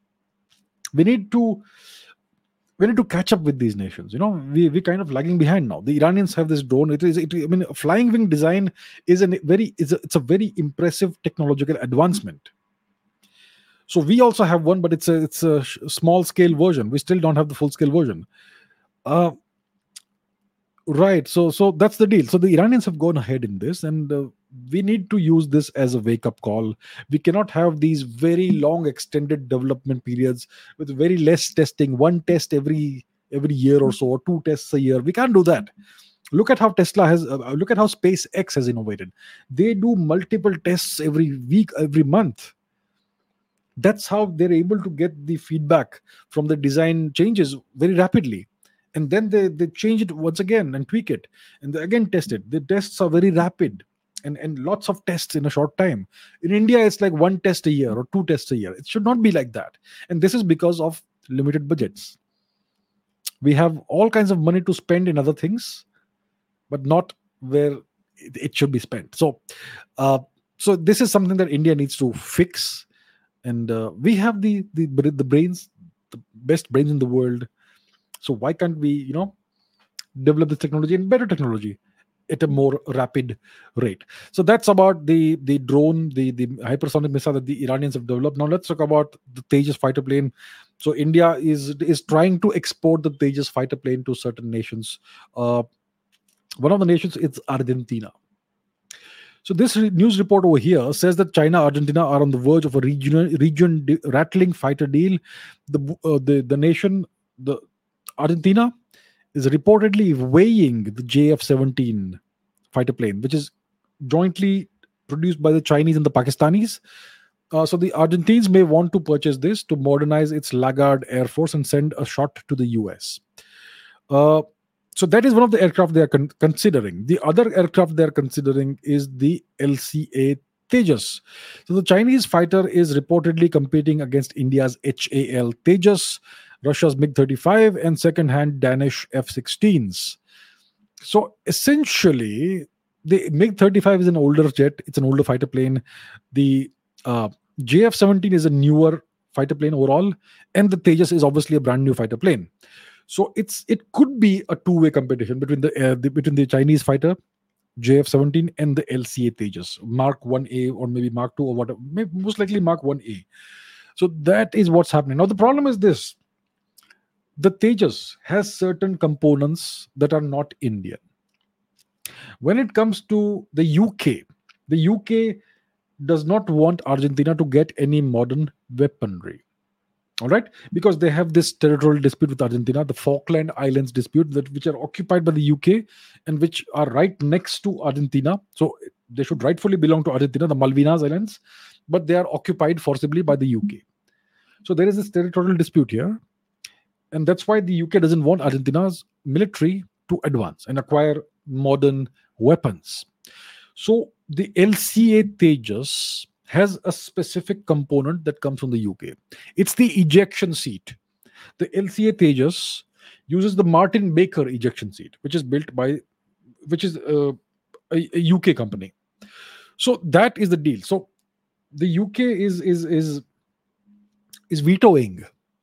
We need to we need to catch up with these nations. You know, we we kind of lagging behind now. The Iranians have this drone. It is, it, I mean, a flying wing design is a very is a, it's a very impressive technological advancement. So we also have one, but it's a it's a sh- small scale version. We still don't have the full scale version. Uh, right. So so that's the deal. So the Iranians have gone ahead in this, and uh, we need to use this as a wake up call. We cannot have these very long extended development periods with very less testing. One test every every year or so, or two tests a year. We can't do that. Look at how Tesla has. Uh, look at how SpaceX has innovated. They do multiple tests every week, every month. That's how they're able to get the feedback from the design changes very rapidly, and then they, they change it once again and tweak it, and they again test it. The tests are very rapid, and, and lots of tests in a short time. In India, it's like one test a year or two tests a year. It should not be like that, and this is because of limited budgets. We have all kinds of money to spend in other things, but not where it, it should be spent. So uh, so this is something that India needs to fix, and uh, we have the, the the brains, the best brains in the world. So why can't we, you know, develop this technology and better technology at a more rapid rate? So that's about the the drone, the the hypersonic missile that the Iranians have developed. Now let's talk about the Tejas fighter plane. So India is is trying to export the Tejas fighter plane to certain nations. Uh, one of the nations is Argentina. So this re- news report over here says that China, Argentina are on the verge of a regional region de- rattling fighter deal. The uh, the the nation, the Argentina, is reportedly weighing the J F seventeen fighter plane, which is jointly produced by the Chinese and the Pakistanis. Uh, so the Argentines may want to purchase this to modernize its laggard air force and send a shot to the U S. Uh, So that is one of the aircraft they are con- considering. The other aircraft they are considering is the L C A Tejas. So the Chinese fighter is reportedly competing against India's H A L Tejas, Russia's MiG thirty-five, and second-hand Danish F sixteens. So essentially, the MiG thirty-five is an older jet. It's an older fighter plane. The uh, J F seventeen is a newer fighter plane overall, and the Tejas is obviously a brand new fighter plane. So it's it could be a two-way competition between the, uh, the between the Chinese fighter J F seventeen and the L C A Tejas, Mark one A or maybe Mark two or whatever, maybe most likely Mark one A. So that is what's happening. Now the problem is this: the Tejas has certain components that are not Indian. When it comes to the U K, the U K does not want Argentina to get any modern weaponry. All right, because they have this territorial dispute with Argentina, the Falkland Islands dispute, that which are occupied by the U K and which are right next to Argentina. So they should rightfully belong to Argentina, the Malvinas Islands, but they are occupied forcibly by the U K. So there is this territorial dispute here, and that's why the U K doesn't want Argentina's military to advance and acquire modern weapons. So the L C A Tejas has a specific component that comes from the U K. It's the ejection seat. The L C A Tejas uses the Martin Baker ejection seat, which is built by, which is uh, a, a U K company. So that is the deal. So the U K is is is is vetoing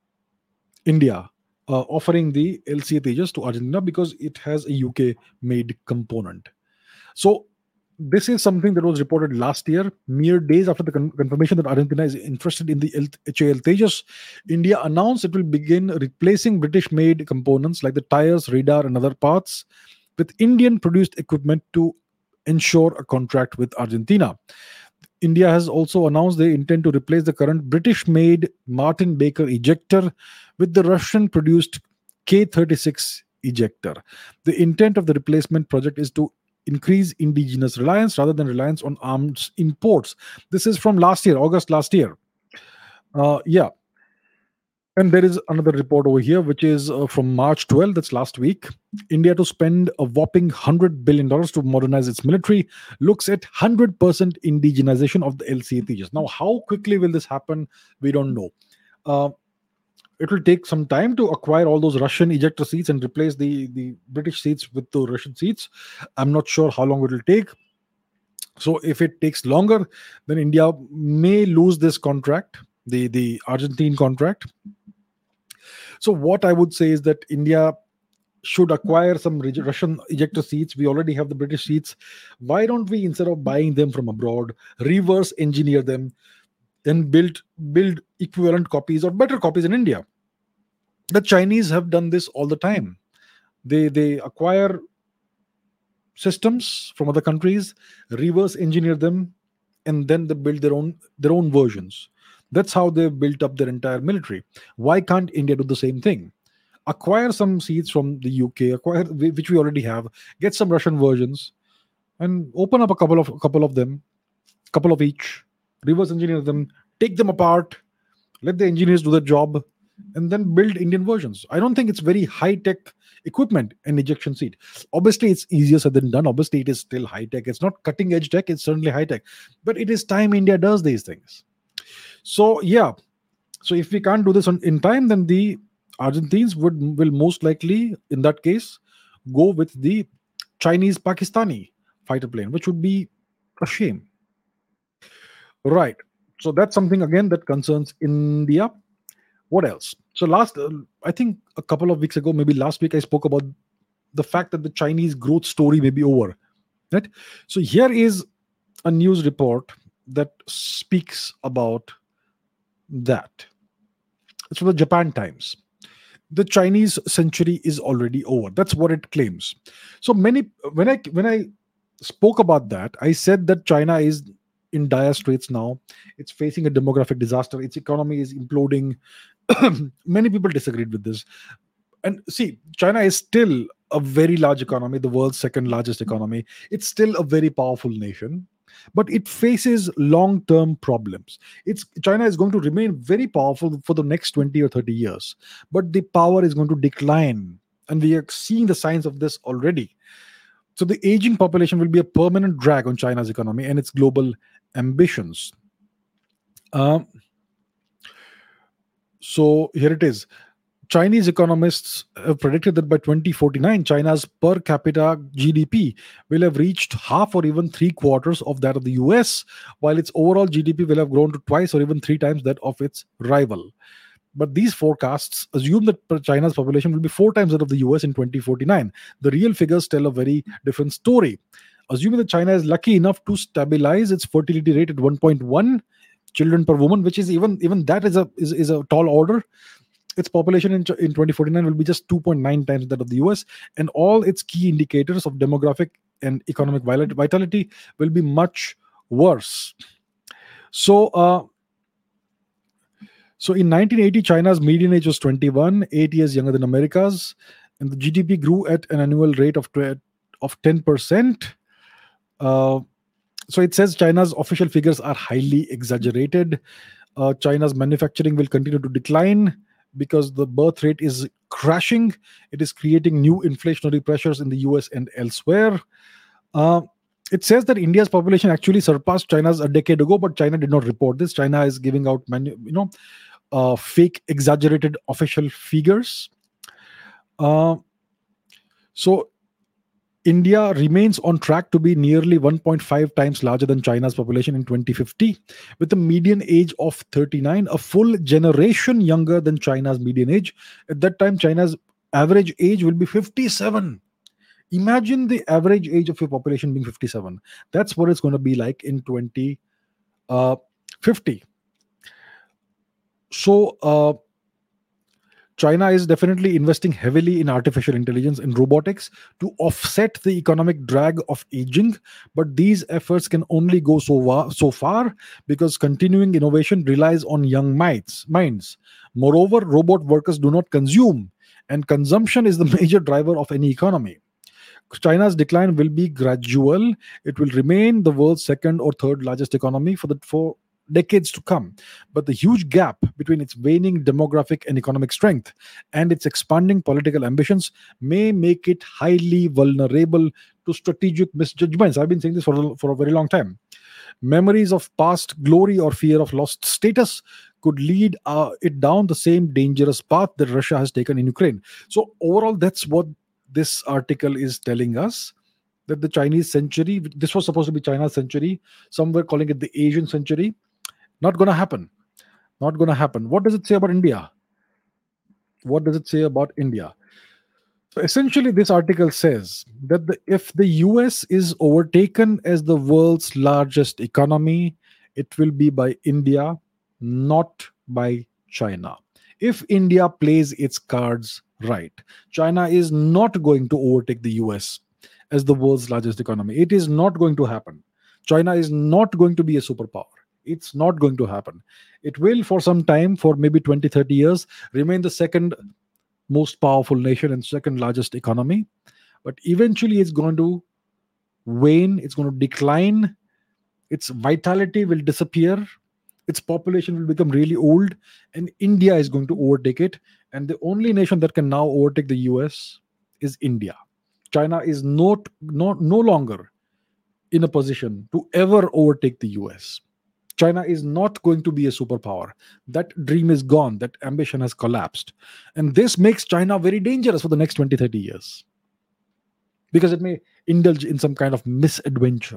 India uh, offering the L C A Tejas to Argentina because it has a U K made component. So this is something that was reported last year, mere days after the con- confirmation that Argentina is interested in the L- H A L Tejas. India announced it will begin replacing British-made components like the tires, radar, and other parts with Indian-produced equipment to ensure a contract with Argentina. India has also announced they intend to replace the current British-made Martin Baker ejector with the Russian-produced K thirty-six ejector. The intent of the replacement project is to increase indigenous reliance rather than reliance on arms imports. This is from last year, August last year. Uh, yeah. And there is another report over here, which is uh, from March twelfth, that's last week. India to spend a whopping one hundred billion dollars to modernize its military, looks at one hundred percent indigenization of the L C A Tejas. Now, how quickly will this happen? We don't know. Uh, it will take some time to acquire all those Russian ejector seats and replace the, the British seats with the Russian seats. I'm not sure how long it will take. So if it takes longer, then India may lose this contract, the, the Argentine contract. So what I would say is that India should acquire some Russian ejector seats. We already have the British seats. Why don't we, instead of buying them from abroad, reverse engineer them and build build equivalent copies or better copies in India? The Chinese have done this all the time. They they acquire systems from other countries, reverse engineer them, and then they build their own their own versions. That's how they've built up their entire military. Why can't India do the same thing? Acquire some seats from the U K, acquire which we already have, get some Russian versions, and open up a couple of a couple of them, couple of each, reverse engineer them, take them apart, let the engineers do their job, and then build Indian versions. I don't think it's very high tech equipment, an ejection seat. Obviously, it's easier said than done. Obviously, it is still high tech. It's not cutting edge tech. It's certainly high tech, but it is time India does these things. So yeah, so if we can't do this on, in time, then the Argentines would will most likely, in that case, go with the Chinese Pakistani fighter plane, which would be a shame. Right. So that's something again that concerns India. What else? So last, uh, I think a couple of weeks ago, maybe last week, I spoke about the fact that the Chinese growth story may be over. Right. So here is a news report that speaks about that. It's from the Japan Times. The Chinese century is already over. That's what it claims. So many when I when I spoke about that, I said that China is in dire straits now. It's facing a demographic disaster. Its economy is imploding. Many people disagreed with this. And see, China is still a very large economy, the world's second largest economy. It's still a very powerful nation, but it faces long-term problems. It's China is going to remain very powerful for the next twenty or thirty years, but the power is going to decline And we are seeing the signs of this already. So the aging population will be a permanent drag on China's economy and its global ambitions. Um, so here it is. Chinese economists have predicted that by twenty forty-nine, China's per capita G D P will have reached half or even three quarters of that of the U S, while its overall G D P will have grown to twice or even three times that of its rival. But these forecasts assume that per- China's population will be four times that of the U S in twenty forty-nine. The real figures tell a very different story. Assuming that China is lucky enough to stabilize its fertility rate at one point one children per woman, which is even even that is a is, is a tall order, its population in, in twenty forty-nine will be just two point nine times that of the U S, and all its key indicators of demographic and economic violet- vitality will be much worse. So, uh, so in nineteen eighty, China's median age was twenty-one, eight years younger than America's, and the G D P grew at an annual rate of tw- of ten percent. Uh, so it says China's official figures are highly exaggerated. Uh, China's manufacturing will continue to decline because the birth rate is crashing. It is creating new inflationary pressures in the U S and elsewhere. Uh, it says that India's population actually surpassed China's a decade ago, but China did not report this. China is giving out, manu- you know, uh, fake, exaggerated official figures. Uh, so India remains on track to be nearly one point five times larger than China's population in twenty fifty, with a median age of thirty-nine, a full generation younger than China's median age. At that time, China's average age will be fifty-seven. Imagine the average age of your population being fifty-seven. That's what it's going to be like in twenty fifty. So, uh, China is definitely investing heavily in artificial intelligence and robotics to offset the economic drag of aging. But these efforts can only go so, wa- so far because continuing innovation relies on young minds. minds. Moreover, robot workers do not consume, and consumption is the major driver of any economy. China's decline will be gradual. It will remain the world's second or third largest economy for the for decades to come. But the huge gap between its waning demographic and economic strength and its expanding political ambitions may make it highly vulnerable to strategic misjudgments. I've been saying this for a, for a very long time. Memories of past glory or fear of lost status could lead uh, it down the same dangerous path that Russia has taken in Ukraine. So, overall, that's what this article is telling us, that the Chinese century, this was supposed to be China's century, some were calling it the Asian century, not going to happen. Not going to happen. What does it say about India? What does it say about India? So essentially, this article says that the, if the U S is overtaken as the world's largest economy, it will be by India, not by China. If India plays its cards right, China is not going to overtake the U S as the world's largest economy. It is not going to happen. China is not going to be a superpower. It's not going to happen. It will, for some time, for maybe twenty, thirty years, remain the second most powerful nation and second largest economy. But eventually, it's going to wane, it's going to decline, its vitality will disappear, its population will become really old, and India is going to overtake it. And the only nation that can now overtake the U S is India. China is not, not no longer in a position to ever overtake the U S. China is not going to be a superpower. That dream is gone. That ambition has collapsed. And this makes China very dangerous for the next twenty, thirty years because it may indulge in some kind of misadventure.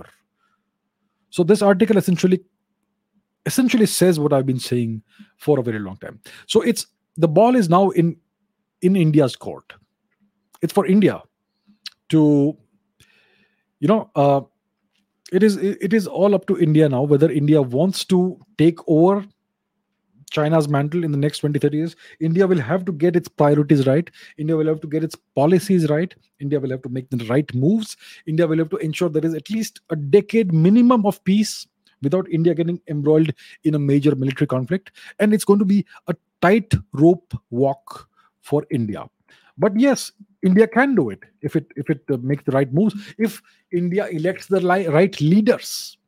So this article essentially essentially says what I've been saying for a very long time. So it's the ball is now in in India's court. It's for India to, you know, uh, it is it is all up to India now whether India wants to take over China's mantle in the next twenty, thirty years. India will have to get its priorities right. India will have to get its policies right. India will have to make the right moves. India will have to ensure there is at least a decade minimum of peace without India getting embroiled in a major military conflict. And it's going to be a tight rope walk for India. But yes, India can do it if it if it uh, makes the right moves. If India elects the li- right leaders.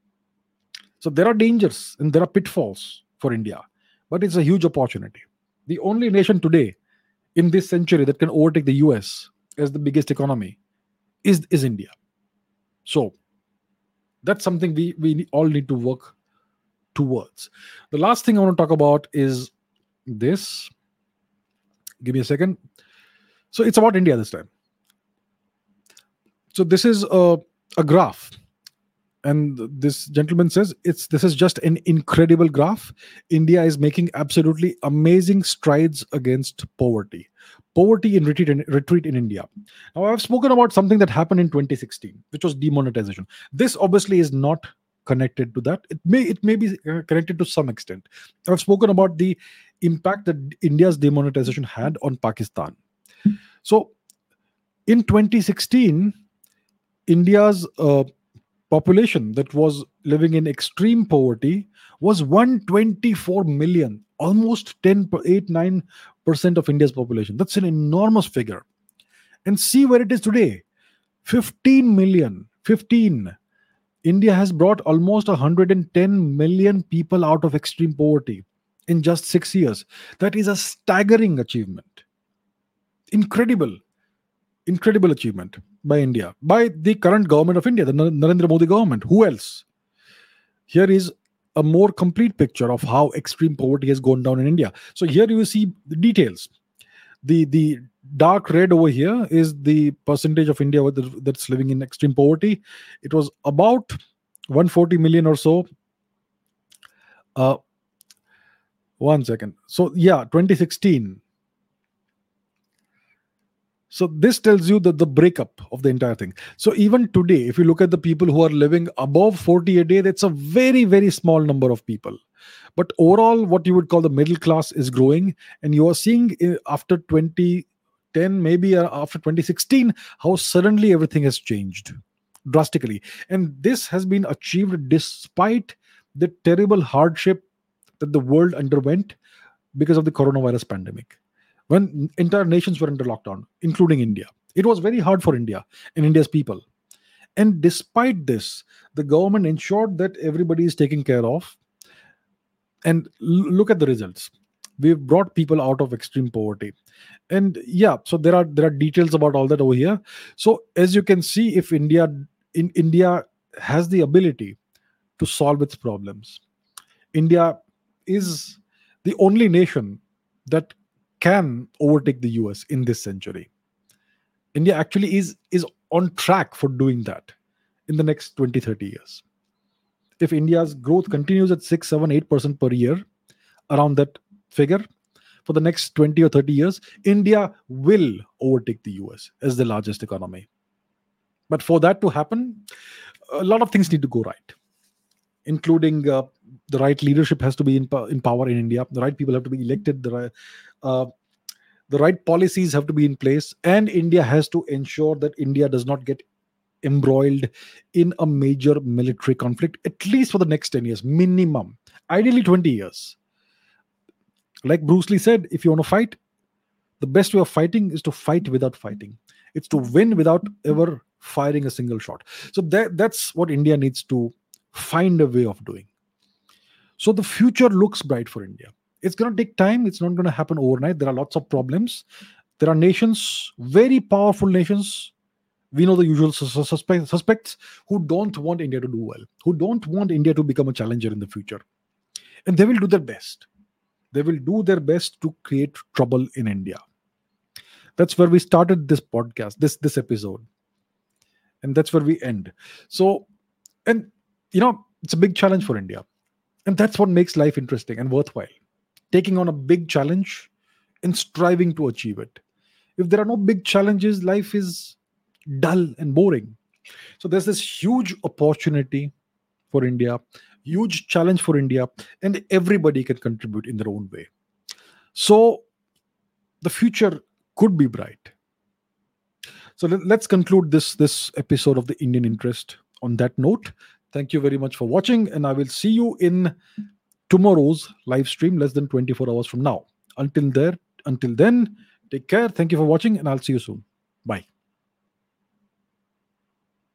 So there are dangers and there are pitfalls for India, but it's a huge opportunity. The only nation today in this century that can overtake the U S as the biggest economy is is India. So that's something we we all need to work towards. The last thing I want to talk about is this. Give me a second. So it's about India this time. So this is a, a graph, and this gentleman says it's this is just an incredible graph. India is making absolutely amazing strides against poverty. Poverty in retreat in, retreat in India. Now I've spoken about something that happened in twenty sixteen, which was demonetization. This obviously is not connected to that. It may it may be uh, connected to some extent. I've spoken about the impact that India's demonetization had on Pakistan. So in twenty sixteen, India's uh, population that was living in extreme poverty was one hundred twenty-four million, almost ten, eight, nine percent of India's population. That's an enormous figure. And see where it is today, fifteen million. fifteen. India has brought almost one hundred ten million people out of extreme poverty in just six years. That is a staggering achievement. Incredible. Incredible achievement by India, by the current government of India, the Narendra Modi government. Who else? Here is a more complete picture of how extreme poverty has gone down in India. So here you see the details. The the dark red over here is the percentage of India that's living in extreme poverty. It was about one hundred forty million or so. Uh, one second. So yeah, twenty sixteen. So this tells you that the breakup of the entire thing. So even today, if you look at the people who are living above forty a day, that's a very, very small number of people. But overall, what you would call the middle class is growing. And you are seeing after twenty ten, maybe after twenty sixteen, how suddenly everything has changed drastically. And this has been achieved despite the terrible hardship that the world underwent because of the coronavirus pandemic, when entire nations were under lockdown, including India. It was very hard for India and India's people. And despite this, the government ensured that everybody is taken care of. And l- look at the results. We've brought people out of extreme poverty. And yeah, so there are there are details about all that over here. So as you can see, if India in India has the ability to solve its problems, India is the only nation that can overtake the U S in this century. India actually is is on track for doing that in the next twenty, thirty years. If India's growth continues at six, seven, eight percent per year, around that figure, for the next twenty or thirty years, India will overtake the U S as the largest economy. But for that to happen, a lot of things need to go right, including uh, the right leadership has to be in, po- in power in India. The right people have to be elected. The right, uh, the right policies have to be in place, and India has to ensure that India does not get embroiled in a major military conflict, at least for the next ten years, minimum, ideally twenty years. Like Bruce Lee said, if you want to fight, the best way of fighting is to fight without fighting. It's to win without ever firing a single shot. So that, that's what India needs to find a way of doing. So the future looks bright for India. It's going to take time. It's not going to happen overnight. There are lots of problems. There are nations, very powerful nations. We know the usual sus- suspect, suspects who don't want India to do well, who don't want India to become a challenger in the future. And they will do their best. They will do their best to create trouble in India. That's where we started this podcast, this this episode. And that's where we end. So, and you know, it's a big challenge for India. And that's what makes life interesting and worthwhile. Taking on a big challenge and striving to achieve it. If there are no big challenges, life is dull and boring. So there's this huge opportunity for India, huge challenge for India, and everybody can contribute in their own way. So the future could be bright. So let, let's conclude this this episode of the Indian Interest on that note. Thank you very much for watching, and I will see you in tomorrow's live stream less than twenty-four hours from now. Until there, until then, take care. Thank you for watching, and I'll see you soon. Bye.